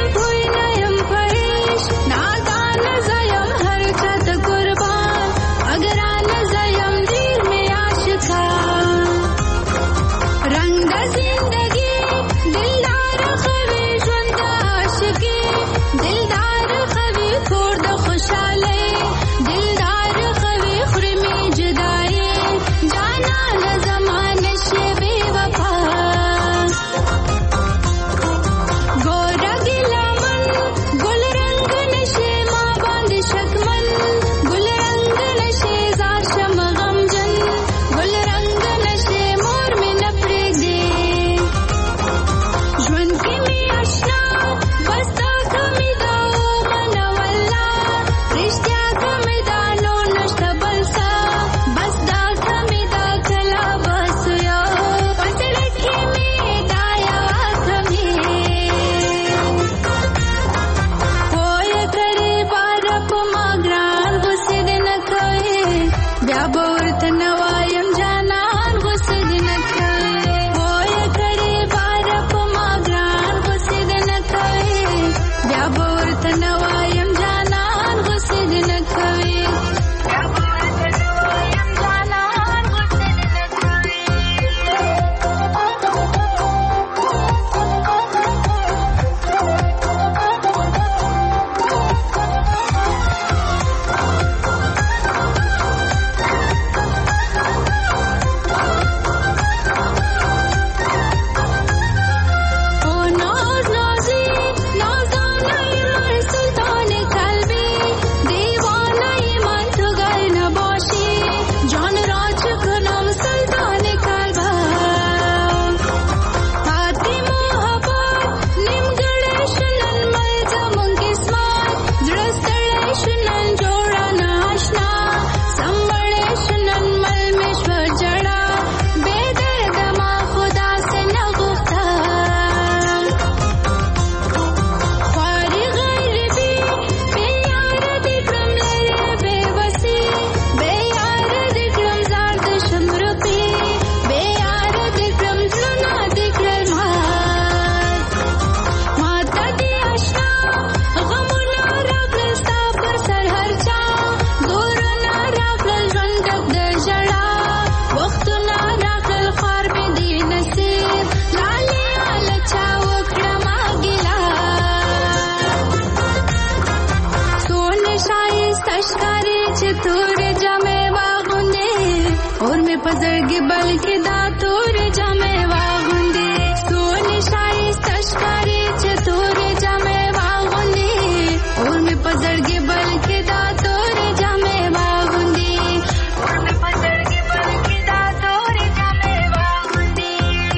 تورې جامې واغوندې اور مې په زړګي بلکې دا تورې جامې واغوندې سونې ښایسته ښکارې چې تورې جامې واغوندې اور مې په زړګي بلکې دا تورې جامې واغوندې اور مې په زړګي بلکې دا تورې جامې واغوندې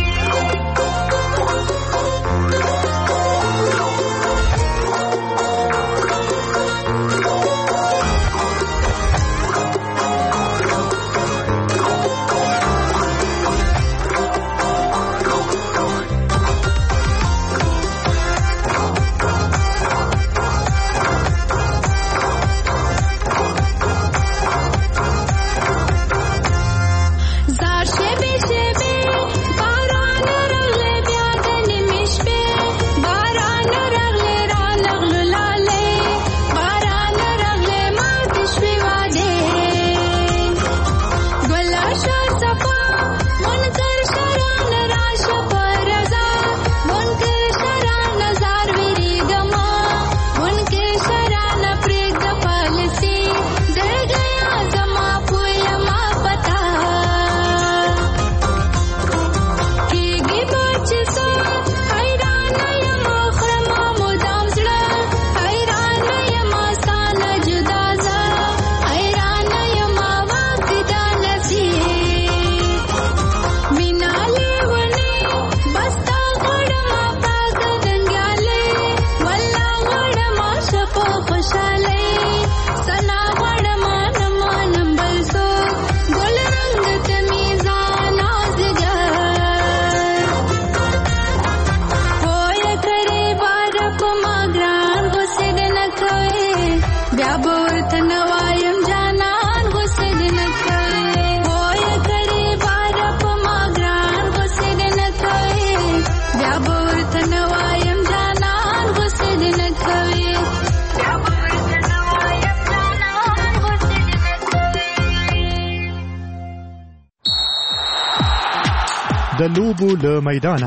د لوبو له میدانه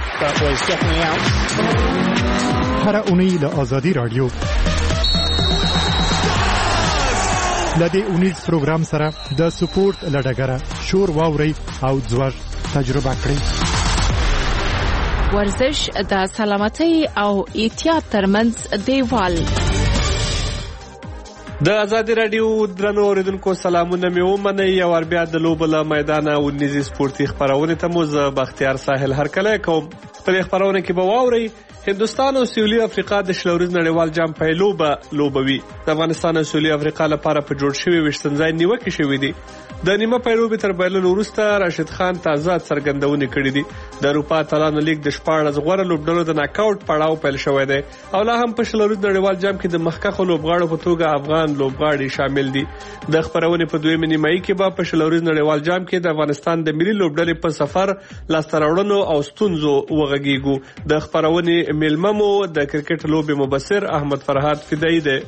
هر اونۍ له آزادي رادیو لدې اونیز پروګرام سره د سپورت لډګره شور واوري او ځوړ تجربه کړئ. ورزش د سلامتۍ او احتیاط ترمنځ دیوال. د آزادي رادیو درنو اوریدونکو سلامونه مې ومنئ. یو ور بیا د لوبو له میدانه ونیزي سپورتي خبرونه ته مو زه بختیار ساحل هرکلی کوم. په دې خبرونه کې به واورئ هندوستان او سویلي افریقا د شلوريز نړیوال جام پیلوبه لوبوي. د افغانستان او سویلي افریقا لپاره په جوړ شوی وشتنځای نیوکه شوې دي. د نیمه پیلوبې تر بایللو وروسته راشد خان تازه څرګندونې کړې دي. د اروپا اتلانو لیګ د شپاړس غوره لوبډلو د ناک آوټ پړاو پیل شوی دی او لا هم په شلوريز نړیوال جام کې د مخکښو لوبغاړو په توګه افغان لوبغاړي شامل دي. د خبرونې په دویمه نیمایي کې به په شلوريز نړیوال جام کې د افغانستان د ملي لوبډلې په سفر لاسته راوړنو او ستونزو وغږیږو. د خبرونې ملممو د کرکټ لوبې مبصر احمد فرهاد فدایي دی.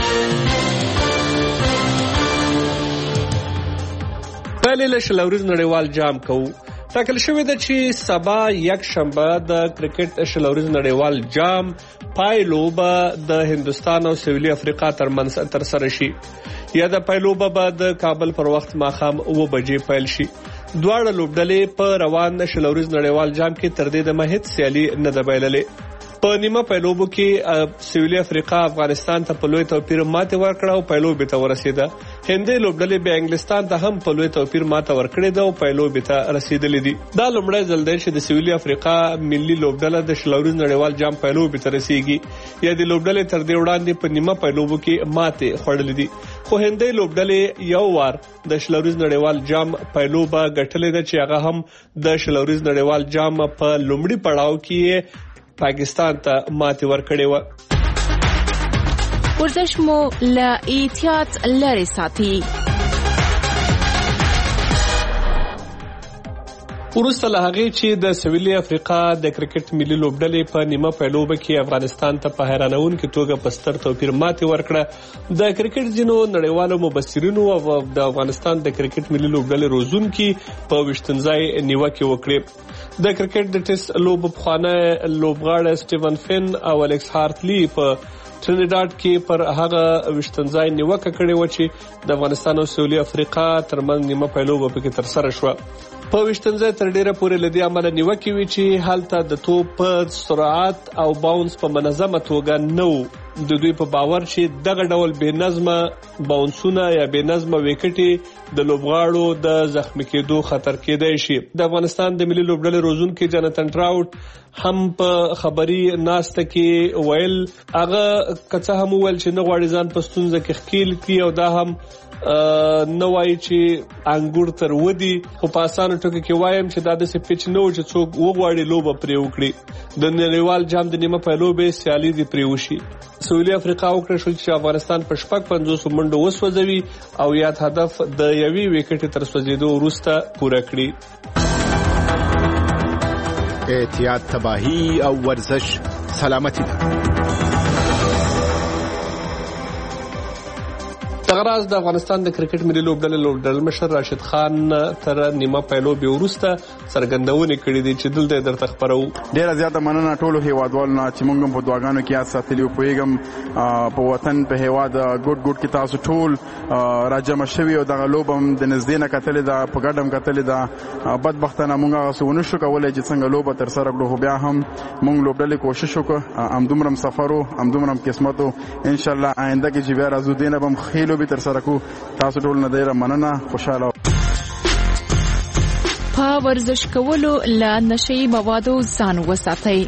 پهلې له شلوريز نړیوال جام کوو. ټاکل شوې ده چې سبا یک شنبه د کرکټ شلوريز نړیوال جام پایلوبه د هندوستان او سویلي افریقا ترمنځ ترسره شي. یا د پایلوبه به د کابل پر وخت ماښام اوه بجې پیل شي. دواړه لوبډلې په روان شلوريز نړیوال جام کې تر دې دمه هیڅ سیالي نه ده بایللې. په نیمه پیلوبو کې سویلي افریقا افغانستان ته په لوی توپیر ماته ورکړه او پیلوبې ته ورسېده. هندي لوبډلې به انګلستان ته هم په لوی توپیر ماته ورکړې ده او پیلوبې ته رسیدلې دي. دا لومړی ځل دی چې د سویلي افریقا ملي لوبډله د شلوريز نړیوال جام پیلوبې ته رسیږي. یا د لوبډلې تر دې وړاندې په نیمه پیلوبو کې ماته خوړلې دي. خو هندي لوبډلې یو وار د شلوريز نړیوال جام پیلوبه ګټلې ده چې هغه هم د شلوريز نړیوال جام په لومړي پړاو کې پاکستان ته ماته ورکړې و. ورزش مو له احتیاط لري ساتي. وروسته له هغې چې د سویلي افریقا د کرکټ ملي لوبډلې په نیمه پیلوبه کې افغانستان ته په حیرانونکې توګه په ستر توپیر ماتې ورکړه، د کرکټ ځینو نړیوالو مبصرینو او د افغانستان د کرکټ ملي لوبډلې روزونکي په وشتنځای نیوکې وکړې. د کرکټ د ټیسټ لوبو پخوانی لوبغاړی سټیون فین او الکس هارتلی په ټرینیډاډ کې پر هغه وشتنځای نیوکه کړې و چې د افغانستان او سویلي افریقا ترمنځ نیمه پایلوبه پکې ترسره شوه. په وشتنځای تر ډیره پورې لدی عمل نیوکه وی چې حالت د توپ په سرعت او باونس په منظمه توګه نو د دوی په باور چې دغه ډول بې نظمه باونسونه یا بې نظمه وکټي د لوبغاړو د زخمی کېدو خطر کېدای شي. د افغانستان د ملي لوبډلې روزونکي جاناتن ټراوټ هم په خبري ناسته کې ویل هغه کڅه هم ویل چې نه غواړي ځان په ستونزه کې ښکیل کړي او دا هم نو وایي چې انګور تر ودی خو په اسانه ټکو کې وایم چې دا د سپیچ نو چې څوک وغواړي لوبه پرې وکړي. د نړیوال جام د نیمه پایلوبې سیالي دی پرې وشي. سویلي افریقا وکړه شو چې افغانستان په شپږ پنځوس منډو وسوځوي او یاد هدف د یوې وکټې تر سوځېدو وروسته پوره کړي. احتیاط تباهي او ورزش سلامتی ده. دغراز د افغانستان د کرکټ ملي لوبډلې لوبډل مشر راشد خان تر نیمه پایلوبې وروسته څرګندونې کړې دي چې دلته درته خبرو. ډیره زیاته مننه ټولو هیوادوالو نه چې موږ په دعاګانو کې یاد ساتلی او پوهیږم په وطن په هیواد ګډ ګډ کې تاسو ټول راجمع شوي او دغه لوبه هم د نږدې نه کتلې ده په ګډه هم کتلې ده. بدبختانه موږ هغه څه ونه شو کولی چې څنګه لوبه ترسره کړو خو بیا هم موږ لوبډلې کوشش وکړو همدومره هم سفر و همدومره هم قسمت و انشاءالله آینده کې چې بیا راځو دې نه به هم ښې لوبې ترسره کړو. تاسو ټول نه ډېره مننه خوشحاله. په ورزش کولو له نشي موادو ځان وساتئ.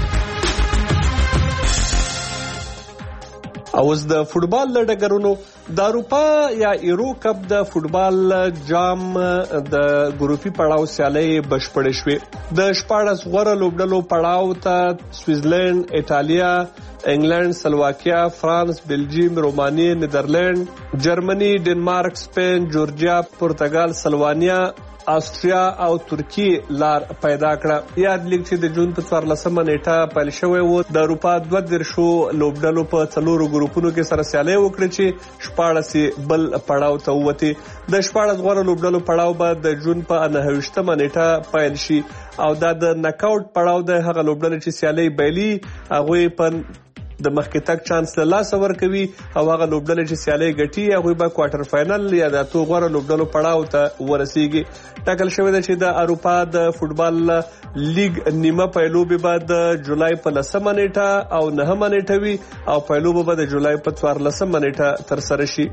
اوس د فوټبال له ډګرونو د اروپا یا ایرو کپ د فوټبال جام د ګروپي پړاو سیالۍ بشپړې شوې. د شپاړس غوره لوبډلو پړاو ته سویټزرلند، ایټالیا، انګلند، سلواکیا، فرانس، بلجیم، رومانیې، نیدرلند، جرمني، ډنمارک، سپین، جورجیا، پرتګال، سلوانیا، آسټریا او ترکیه لار پیدا کړه. یاد لیک چې د جون په څوارلسمه نیټه پیل شوی و. د اروپا دوه دیرشو لوبډلو په څلورو ګروپونو کې سره سیالي وکړي چې شپاړس بل پړاو ته ووتي. د شپاړس غوره لوبډلو پړاو به د جون په نهه ویشتمه نیټه پیل شي او دا د ناک آوټ پړاو د هغه لوبډلې چې سیالي بیلي هغه په د مخکې تک چانس له لاسه ورکوي او هغه لوبډلې چې سیالي ګټي هغه به کوارټر فائنل یا د اتو غوره لوبډلو پړاو ته ورسیږي. ټاکل شوی دی چې د اروپا د فوټبال لیګ نیمه پایلوبې به د جولای په لسمه نیټه او نهمه نیټه وي او پایلوبه به د جولای په څوارلسمه نیټه ترسره شي.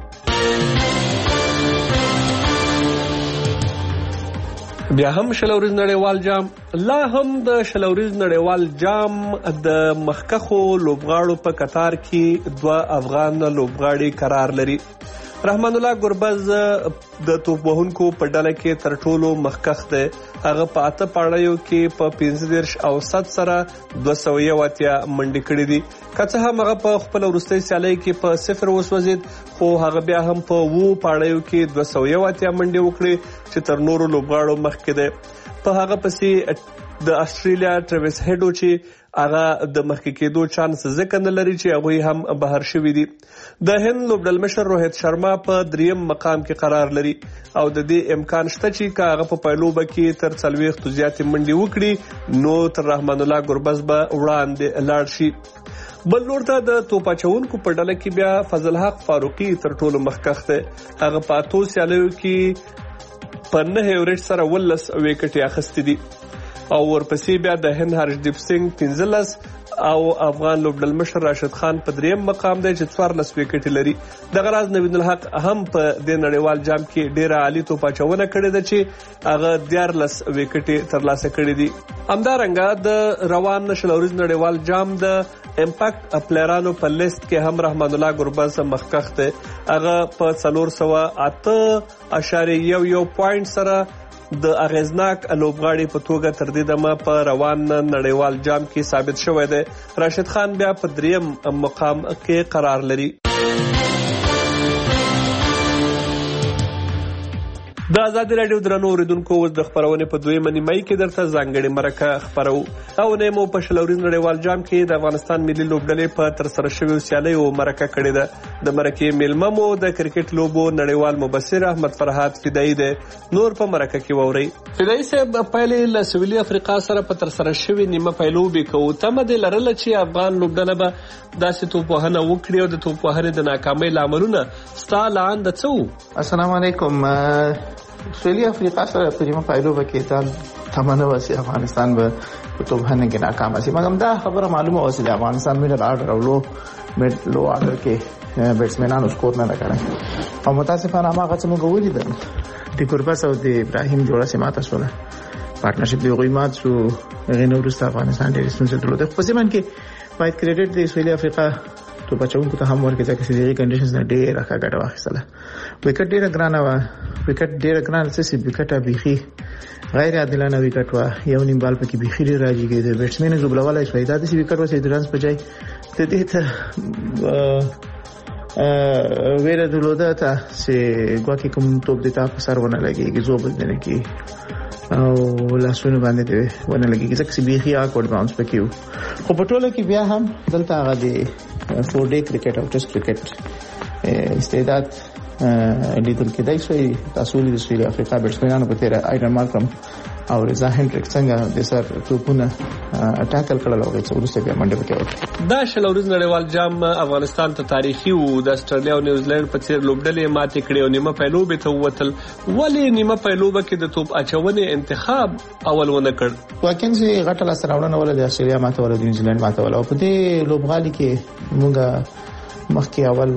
بیا هم شلوريز نړیوال جام لا هم د شلوريز نړیوال جام د مخکخو لوبغاړو په قطار کې دوه افغان لوبغاړي قرار لري. رحمان الله ګربز د توپ وهونکو په ډله کې تر ټولو مخکخ دی. هغه په اته پاړیو کې په پنځه دېرش او صد سره دوه سوه یو اتیا منډې کړې دي. که څه هم هغه په خپل وروستۍ سیالۍ کې په صفر وسوځید خو هغه بیا هم په اوو پاړیو کې دوه سوه یو اتیا منډې وکړې چې تر نورو لوبغاړو مخکې دی. په هغه پسې د استرالیا ټریویس هیډو چې هغه د مخکې کېدو چانس ځکه نه لري چې هغوی هم بهر شوي دي. د هند لوبډل مشر روهیت شرما په دریم مقام کې قرار لري او د دې امکان شته چې که هغه په پایلوبه کې تر څلوېښتو زیاتې منډې وکړي نو تر رحمان الله ګربز به وړاندې لاړ شي. بل لور ته د توپ اچوونکو په ډله کې بیا فضل حق فاروقي تر ټولو مخکښ دی. هغه په اتو سیالیو کې په نهه اورېج سره ولس ویکټې اخیستې دي او ورپسې بیا د هند هرشدیپ سنگھ پنځلس او افغان لوبډل مشر راشد خان په دریم مقام دی چې څوارلس ویکټې لري. دغه راز نوید الحق هم په دې نړیوال جام کې ډیره عالي توپ اچونه کړې ده چې هغه دیارلس ویکټې ترلاسه کړې دي. همدارنګه د روان شلوريز نړیوال جام د امپیکټ پلیرانو په لیست کې هم رحمان الله ګربز مخکښ دی. هغه په څلور سوه اته اشاریه یو یو پوینټ سره د اغیزناک لوبغاړي په توګه تر دې دمه په روان نړیوال جام کې ثابت شوی دی. راشد خان بیا په دریم مقام کې قرار لري. د آزادي رادیو درنو اوریدونکو اوس د خبرونې په دویمه نیمایي کې درته ځانګړې مرکه خبرو او نه مو په شلوريز نړیوال جام کې د افغانستان ملي لوبډلې په ترسره شویو سیالیو مرکه کړې ده. د مرکې میلمه مو د کرکټ لوبو نړیوال مبصر احمد فرحات فدایي دی. نور په مرکه کې ووري. فدایي صاحب پایلې له سویلي افریقا سره په ترسره شوی نیمه پایلوبې کوو تمه د لرل چې افغان لوبډله به داسې توپوهنه وکړي او د توپوهنې د ناکامۍ لاملونه ستا لاندې څه؟ السلام علیکم. سویلي افریقا سره په نیمه پایلوبه کې تا تمنه وسی افغانستان به په توپوهنه کې ناکام شي، مګر دا خبره معلومه وسی د افغانستان میډل آرډر او لو میډ لو آرډر کې بیټسمنانو سکور نه کړی او متاسفانه هغه څه موږ ولیدل د ګورباس او د ابراهیم جوړه سماته شوله پارتنرشپ دی غویمات شو غینو ورسته افغانستان ډېر ستونزې درلودې. په ځمن کې باید کریډټ د سویلي افریقا تو بچاونکو ته هم ورکړي ځکه چې دغه کنډیشنز نه ډېر راکا ګټه واخیستله. وکټ ډېر ګرانه و، وکټ ډېر ګرانه څه وکټه بيخي غیر عادلانه وکټ و، یو نیم بال پکې بيخي ډېر راځي کې د بیټسمن زوبلوالای شوی دا د سی وکټ وسې درنس بجای ته دې ته ا ویره دلوده ته چې ګواکې کوم توپ د تا په سر ونه لګيږي زوبل دنه کې او لاسونه باندې دی ونه لګيږي ځکه چې بيخي اکورډ باونس پکې و. خو په ټوله کې بیا هم دلته هغه دی فور ډے کرکټ او ټیسټ کرکټ استعداد لیدل کېدای شي. تاسو ولې د سویلي افریقا بیټسمنانو په تیر ایډن مارکرم او رضا هندریک څنګه د سر توپونه ټاکل کړل او څو ورسته بیا منډه وکړه. دا شلوريز نړیوال جام افغانستان ته تاریخي وو. د استرالیا او نیوزیلند په څیر لوبډلې ماتې کړې او نیمه پایلوبې ته ووتل. ولې نیمه پایلوبه کې د توپ اچونې انتخاب اول ونه کړ؟ واقعا چې غټه لاس راوړنه ول د استرالیا ماته ول د نیوزیلند ماته ول او په دې لوبغالي کې موږ مخکې اول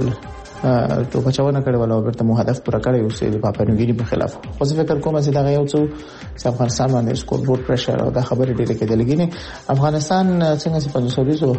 تو بچاونه کړي ولا ورته مو هدف پوره کړی او سې د پاپانګيري په خلاف. خو زه فکر کوم چې دا یو څو افغانستان باندې سکور بورډ پريشر او دا خبره ډېره کېدلګي نه. افغانستان څنګه چې په سوریزو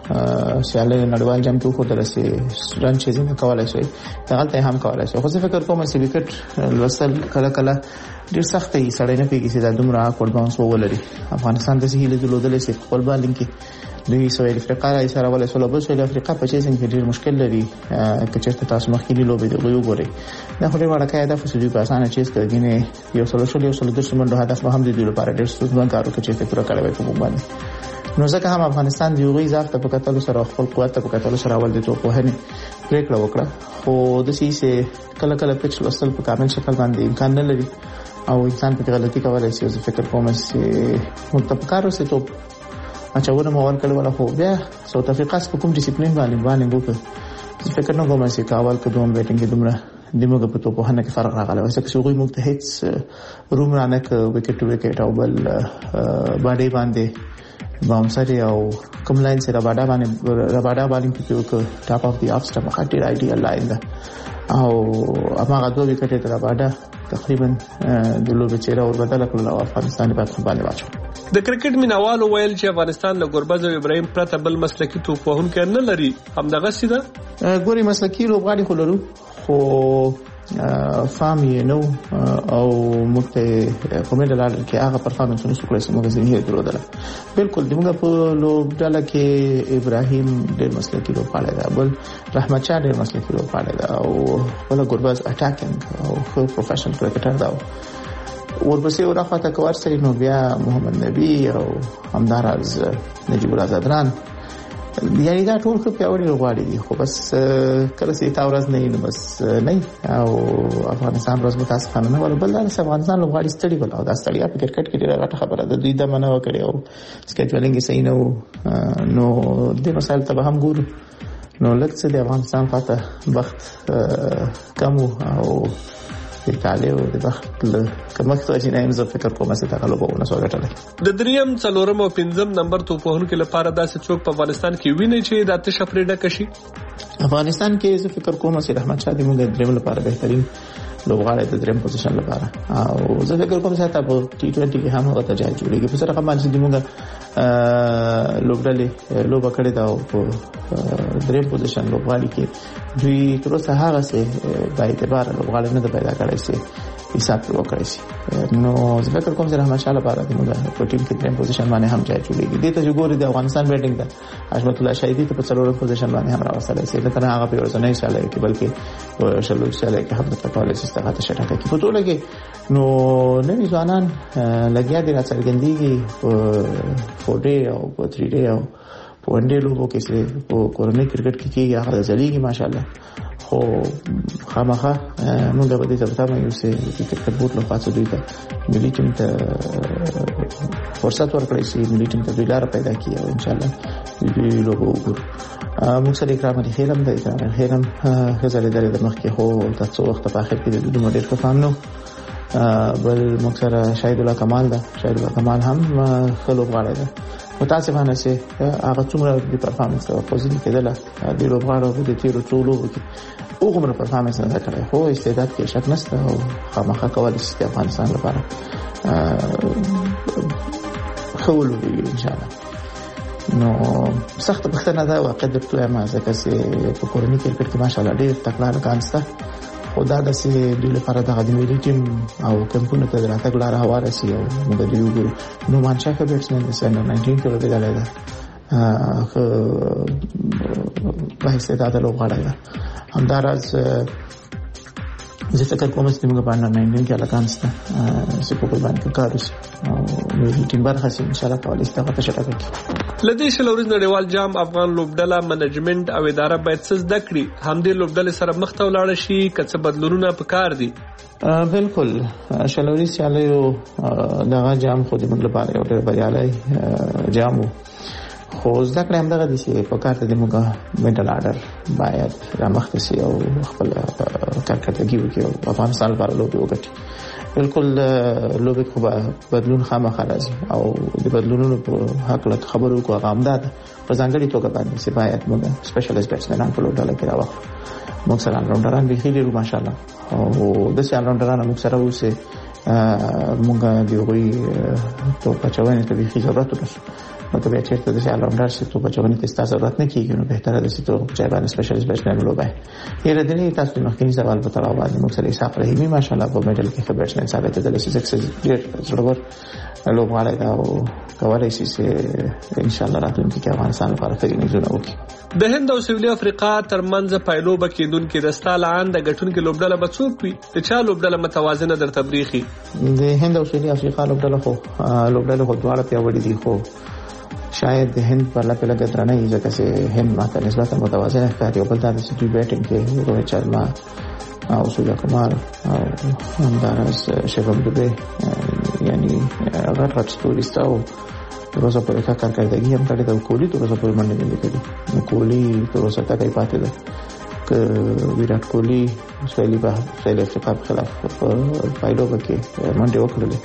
سیاله نړیوال جام کې خو درسه رن چیزې نه کولای شي دغلته هم کولای شي. خو زه فکر کوم چې وکټ لوسل کله کله ډېر سخت دی سړی نه پیږي چې دا دومره اکورډ باونس وولري. افغانستان د سهیل دلودل سي خپل بالینګ کې دوی سویل افریقا را اشاره ولا سولو بل سویل افریقا په چیزن کې ډېر مشکل لري چې چېرته تاسو مخکې لوبې دی غوي وګورئ. دا خو ډېر وړاندې هدف سوي په اسانه چیز کوي نه یو سلو شل یو سلو د سمندو هدف هم دی لپاره ډېر ستونزمن کارو کې چې پوره کړی په باندې. نو ځکه هم افغانستان دی غوي ځافته په کتلو سره خپل قوت په کتلو سره ول دي ته په هني پریکړه وکړه. خو د سیسه کله کله پچ وصل په کامل شکل باندې امکان نه لري او انسان په غلطي کولای شي. زه فکر کوم چې متفقارو سي ته اچونه مو ورکړل ولا خو بیا ساوث افریقا په کوم ډیسپلین باندې باندې وکړ. فکر نه کوم چې کاوال کې دوم بیټینګ کې دومره دماغ په توپ هنه کې فرق راغلی وایي چې هغوی موږ ته هیڅ روم رانه ک وکټ ټو وکټ او بل باندې باندې باونسر او کوم لاین سره باډا باندې باډا بالینګ کې وکړ ټاپ اف دی اف سټم خاطر ایډیال لاین ده او هغه دوه وکټ تر باډا تقریبا د لوبې چیرې اور بدل کړل او افغانستان په خپل باندې واچو. د کرکټ مینوالو ویل چې افغانستان له ګورباز او ابراهیم پرته بل مسلکي توپوهونکی نه لري. همدغه سیده ګوري مسلکي لوبغاړي خو لرو خو فام یې نو او موږ ته په میډل آرډر کې هغه پرفارمنسونه څه کړی چې موږ زموږ درلودل. بالکل دغه په لوبډله کې ابراهیم ډېر مسلکي لوبغاړی دی، بل رحمت شاه ډېر مسلکي لوبغاړی دی او بل ګورباز اټاکینګ او خو پروفیشنل کرکټر دی. ورپسې ورخواته کوار سره نو بیا محمد نبی او همدارز نجیب الله زادران یعنی دا ټول خو پیاوړي لوبغاړي دي. خو بس کله چې تا ورځ نه نو بس نه او افغانستان ورځ متاسفانه نه ول بل دا افغانستان لوبغاړي ستړي ول او دا ستړیا په کرکټ کې ډېره غټه خبره ده. دوی د منو کړي او سکیجولینګ یې صحیح نه نو د مسایل ته هم ګورو نو لکه د افغانستان فاته وخت کم او د کالیو د وخت له کمښت وجې نه زه فکر کوم چې دا غلوبونه سو ګټل. د دریم څلورم او پنځم نمبر توپوهونکو لپاره داسې څوک په افغانستان کې ویني چې د تشه پرېډه کشي. افغانستان کې زه فکر کوم چې رحمت شاه د موږ دریم لپاره بهترین لوبغاړی د دریم پوزیشن لپاره او زه فکر کوم چې تاسو ټي ټوئنټي کې هم هغه ته ځای جوړیږي. په سره کوم چې موږ لوبډلې لوبه کړې دا او دریم پوزیشن لوبغاړي کې دوی تر اوسه هغه څه د اعتبار لوبغاړي نه پیدا کړی شي حساب وکړی شي. نو زه فکر کوم چې رحمت شاه لپاره د موږ په ټیم کې دریم پوزیشن باندې هم ځای جوړیږي. دې ته چې ګوري د افغانستان بیټینګ ده حشمت الله شهیدی ته په څلورم پوزیشن باندې هم راوستلی شي، لکه هغه په ورځنۍ ساله کې بلکې په شلو ساله کې هم د کولای شي ستغاته شټه کې په ټوله کې. نو نوی ځوانان لګیا دي راڅرګندېږي په فور ډے او په تھری ډے او په ون ډے لوبو کې چې په کورنۍ کرکټ کې کېږي هغه ځلیږي ماشاءالله. خو خامخا موږ به دې ته تمه یو چې کرکټ بورډ له خوا څخه دوی ته ملي ټیم ته فرصت ورکړی شي، ملي ټیم ته دوی لاره پیدا کړي او انشاءالله دوی لوبو وګورو. موږ سره اکرام علي خیرم د اکرام علي خیرم ښځه لیدلې د مخکې، خو تر څو وخته په آخر کې د دوی ډېر ښه فهم نه بل موږ سره شاهد الله کمال ده. شاهد الله کمال هم ښه لوبغاړی ده. متاسفانه چې هغه څومره د پرفارمنس او پوزیشن کېدله د لوبغاړو په تیرو څو لوبو کې هغومره پرفارمنس نه ده کړی، خو استعداد کې شک نشته او خامخا کولی شي د افغانستان لپاره ښه ولوبېږي انشاءالله. نو سخته پوښتنه ده واقع درته وایم، ځکه چې په کورني کرکټ کې ماشاءالله ډېر تکړه هلکان شته، خو دا داسې دوی لپاره دغه د ملي ټیم او کمپونو ته د راتګ لاره هواره شي او موږ دوی وګورو. نومان شاه ښه بیټسمین دی، انډر ناینټین کې لوبېدلی ده، ښه بااستعداده لوبغاړی ده. همداراز زه فکر کوم چې موږ په انډر ناینټین کې هلکان شته چې په بل باندې کار وشي او ملي ټیم برخه شي انشاءالله کولی شي دغه ته شټه کړي. له دې شل ورځ نړیوال جام افغان لوبډله منیجمنت او اداره باید څه زده کړي، همدې لوبډلې سره مخ ته ولاړ شي که څه بدلونونه پکار دي؟ بالکل شل ورځ سیالیو دغه جام خو د موږ لپاره یو ډېر بریالی جام و، خو زده کړې همدغه دي چې په کار ته د موږ میډل آرډر باید رامخته شي او خپل کارکردګي وکړي او افغانستان لپاره لوبې وګټي. بالکل لوبې خو بدلون خامخا راځي او د بدلونونو په هکله خبرو وکړو هغه همدا ده په ځانګړې توګه باندې چې باید موږ سپیشلیست بیټسمنان په لوبډله کې راوخلو. موږ سره آلراونډران بیخي ډېر وو ماشاءالله، او داسې آلراونډران موږ سره وو چې موږ د هغوی توپ اچونې ته بیخي ضرورت ورسو. نو که بیا چېرته داسې آلراونډر چې توپ اچونې ته ستا ضرورت نه کېږي نو بهتره ده چې ته چای باندې سپیشلیست بیټسمین ولوبئ. یاره دنې تاسو د مخکیني سوال په تړاو باندې موږ سره اسحاق رحیمي ماشاءالله په میډل کې ښه بیټسمین ثابتېدلی شي، ځکه چې ډېر زړور لوبغاړی ده او کولی شي چې انشاءالله راتلونکي کې افغانستان لپاره ښه انیزونه وکړي. د هند او سویلي افریقا ترمنځ پایلوبه کېدونکې د ستا له عنده ګټونکې لوبډله به څوک وي؟ د چا لوبډله متوازنه درته برېښي؟ د هند او سویلي افریقا لوبډله خو لوبډله خو دواړه پیاوړې دي، خو شاید د هند په لپه لګه درنه وي ځکه چې هند ماته نسبتا متوازنه ښکاري. او بل دا چې دوی بیټینګ کې روهت شرما او سوریا کمار او همداراز شیوم دوبه یعنی غټ غټ ستوري ستا او تر اوسه پورې ښه کارکردګي هم کړې ده او کوهلي تر اوسه پورې منډې نه دي کړې. نو کوهلي تر اوسه تکړه پاتې ده که ویرات کوهلي سویلي سویلي افریقا په خلاف په پایلوبه کې منډې وکړلې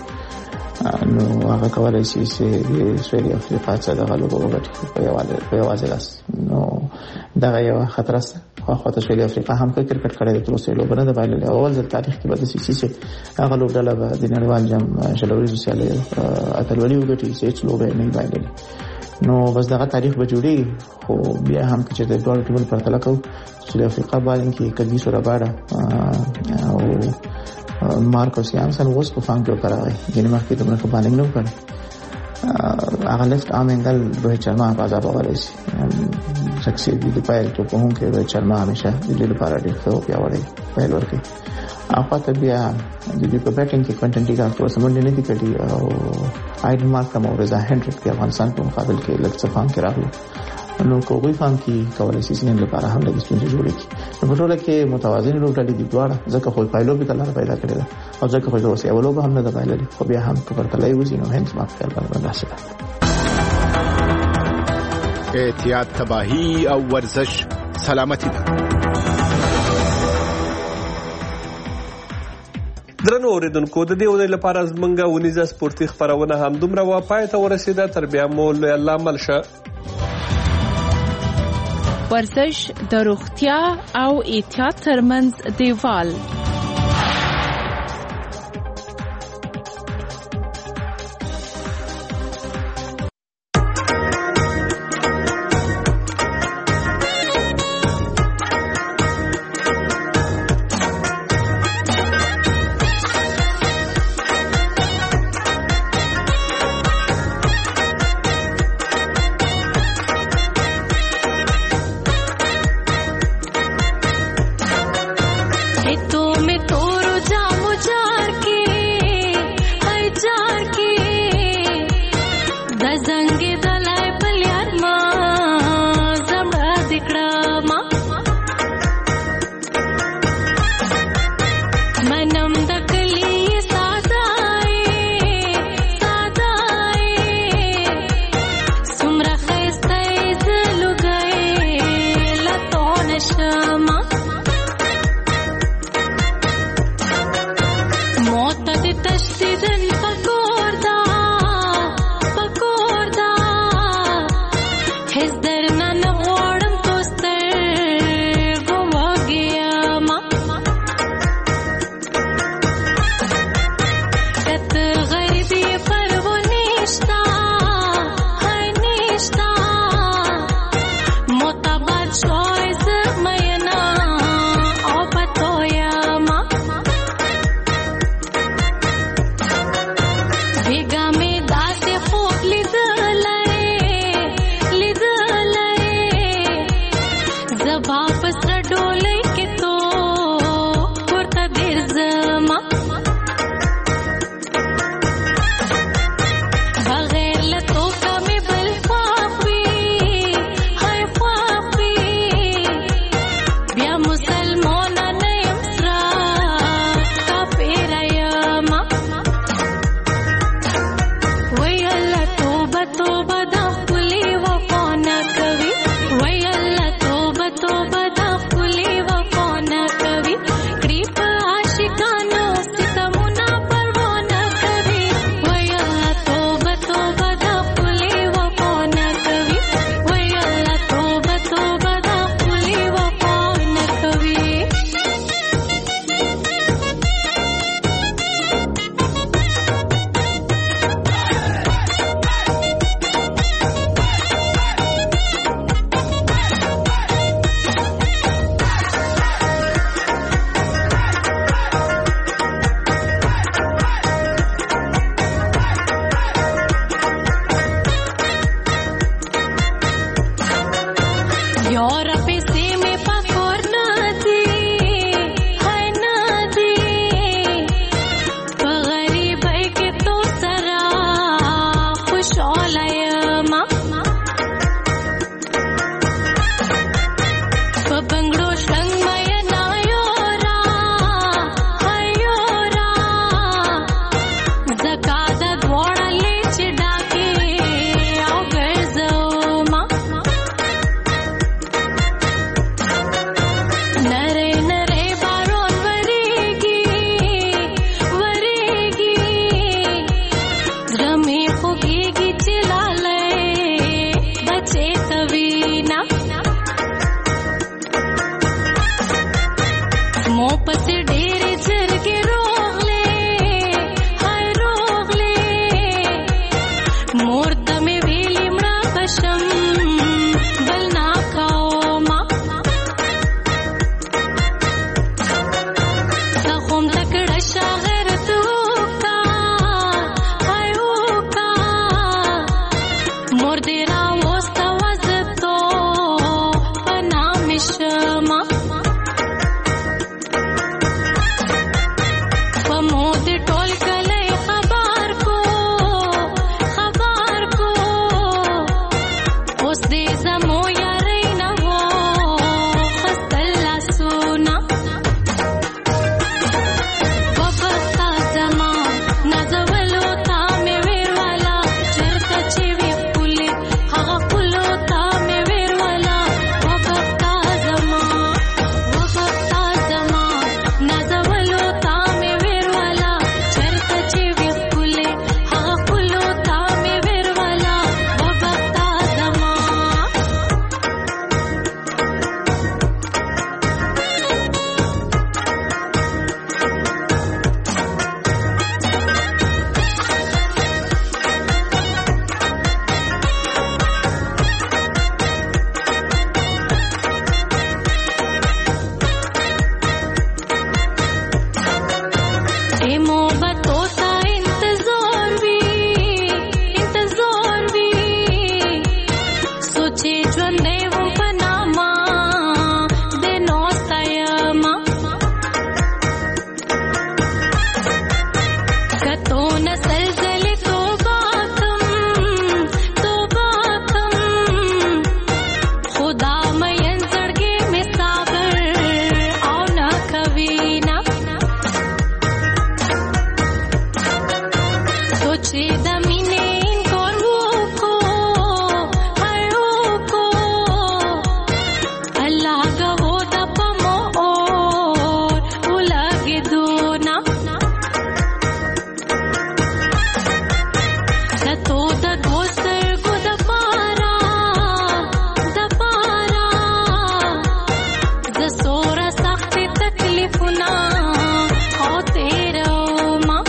نو هغه کولی شي چې د سویلي افریقا څخه دغه لوبه وګټي په یوازې لاس. نو دغه یوه خطره شته. خواخواته سویلي افریقا هم ښه کرکټ کړی دی، تر اوسه یې لوبه نه ده بایللې. اول ځل تاریخ کې به داسې شي چې هغه لوبډله به د نړیوال جام شل ورځو سیالیو اتلولي وګټي چې هېڅ لوبه یې نه وي بایللې. نو بس دغه تاریخ به جوړېږي. خو بیا هم که چېرته دواړو ټیمونو پرتله کوو سویلي افریقا بالینګ کې کګیسو راباډه او مارکوس یانسن اوس په فارم کې وکړی، ځینې مخکې دومره ښه بالینګ نه وکړی. هغه لیفټ آرم انګل روهت شرما په عذابولی شي، ځکه چې د پیل توپ وهونکی روهت شرما همیشه د دوی لپاره ډېر ښه او پیاوړی پیل ورکوي. هاخواته بیا د دوی په بیټینګ کې کوینټن ډي کاک تر اوسه منډې نه دي کړي او آیډن مارکرم او رضا هینډریک د افغانستان په مقابل کې لږ څه فارم کې راغلو. نو که هغوی فارم کې کولی شي سینې لپاره هم لږ ستونزې جوړې کړي. نو په ټوله کې متوازنې لوبډلې دي دواړه، ځکه خو پایلوبې ته لاره پیدا کړې ده او ځکه خو تر اوسه یوه لوبه هم نه ده بایللې. خو بیا هم که پرتله یې وځي نو هند زما په خیال باندې داسې ده. احتیاط تباهي او ورزش سلامتي ده. درنو اوریدونکو د دې ونې لپاره زمونږ ونیزه سپورتي خپرونه همدومره وه، پای ته ورسېده. تر بیا مو لوی الله مل شه. ورزش د روغتیا او احتیاط ترمنځ دیوال. मोहब्बतों का इंतजार भी इंतजार भी सोचे जो ने वो बनामा दिनों सयमा कतो न सलसले तो बातम तो बातम खुदा मयन सड़के में साबर आओ न कभी ना सोचे दमीने इनको रूको हर रूको अल्लाह का वो दपमो और उलगे दूना कतो द दोसर को दपारा दपारा जसोरा सख्त तकलीफुना हो तेरा माँ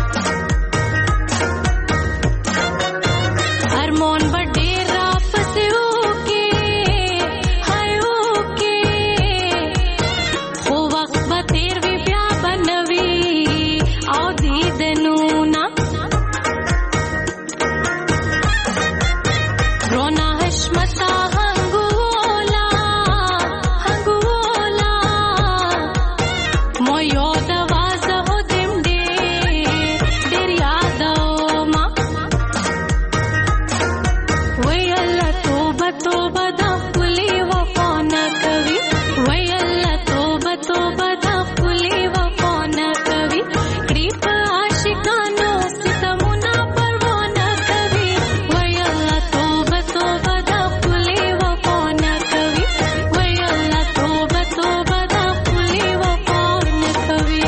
हारमोन बडेरा फसे होके हाय होके हो वक्त बतेर भी ब्या बनवी आओ दीदनूना रोना हशमता हंगोला हंगोला मोयो दवाज हो दिमडे देर यादो मा वै अल्लाह तोबा तोबा दा पुली वफा न कवी वै अल्लाह तोबा तोबा दा पुली वफा न कवी क्रीप आशिकानो सितमुना परवाना कवी वै अल्लाह तोबा तोबा दा पुली वफा न कवी वै अल्लाह तोबा तोबा दा पुली वफा न कवी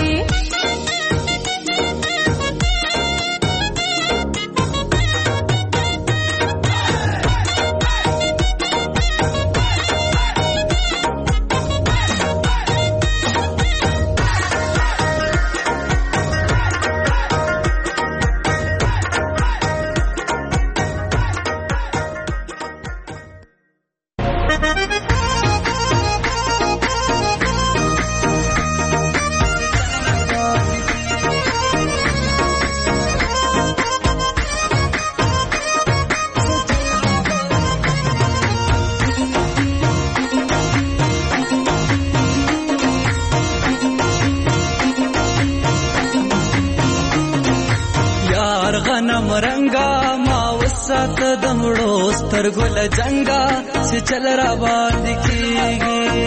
यार गनम रंगा मावसत दमड़ो स्तरगुल जंगा से चल रवा दिखेगी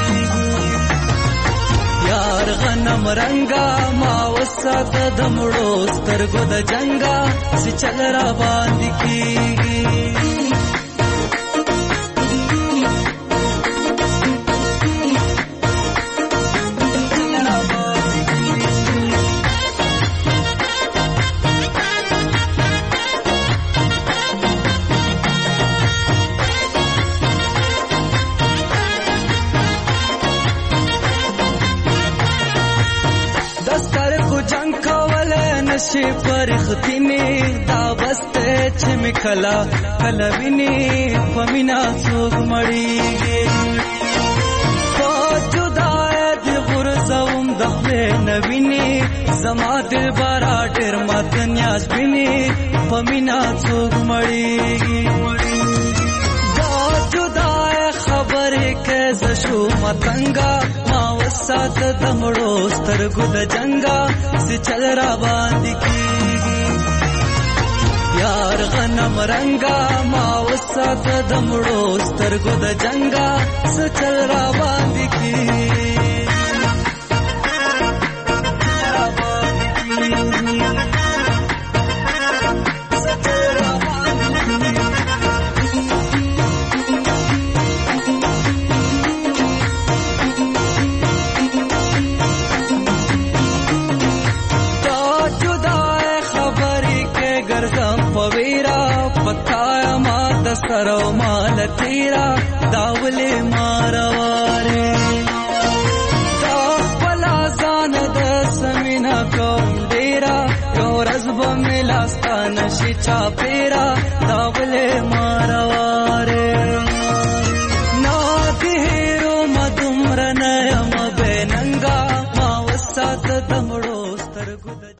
यार गनम रंगा मावसत दमड़ो स्तरगुल जंगा से चल रवा दिखेगी दस्तर को जंकवले नशे परखतिनी दाबस्ते छिमखला कलविनी फमिना सोग मड़ीगे तो जुदाए दी गुरज़वम दखले नविनी जमा दिल बारा डेर मतन्यास बिनी फमिना सोग मड़ीगे जुदाए खबर के जशो मतंगा मावसात दमड़ो स्तरगुल जंगा से चल रवा दिखेगी यार गनम रंगा मावसात दमड़ो स्तरगुल जंगा से चल रवा दिखेगी सरो माल तेरा दावले मारवारे दावला जान दसमिना कौम डेरा यो रज़ब मिलास्ता नशी चापेरा दावले मारवारे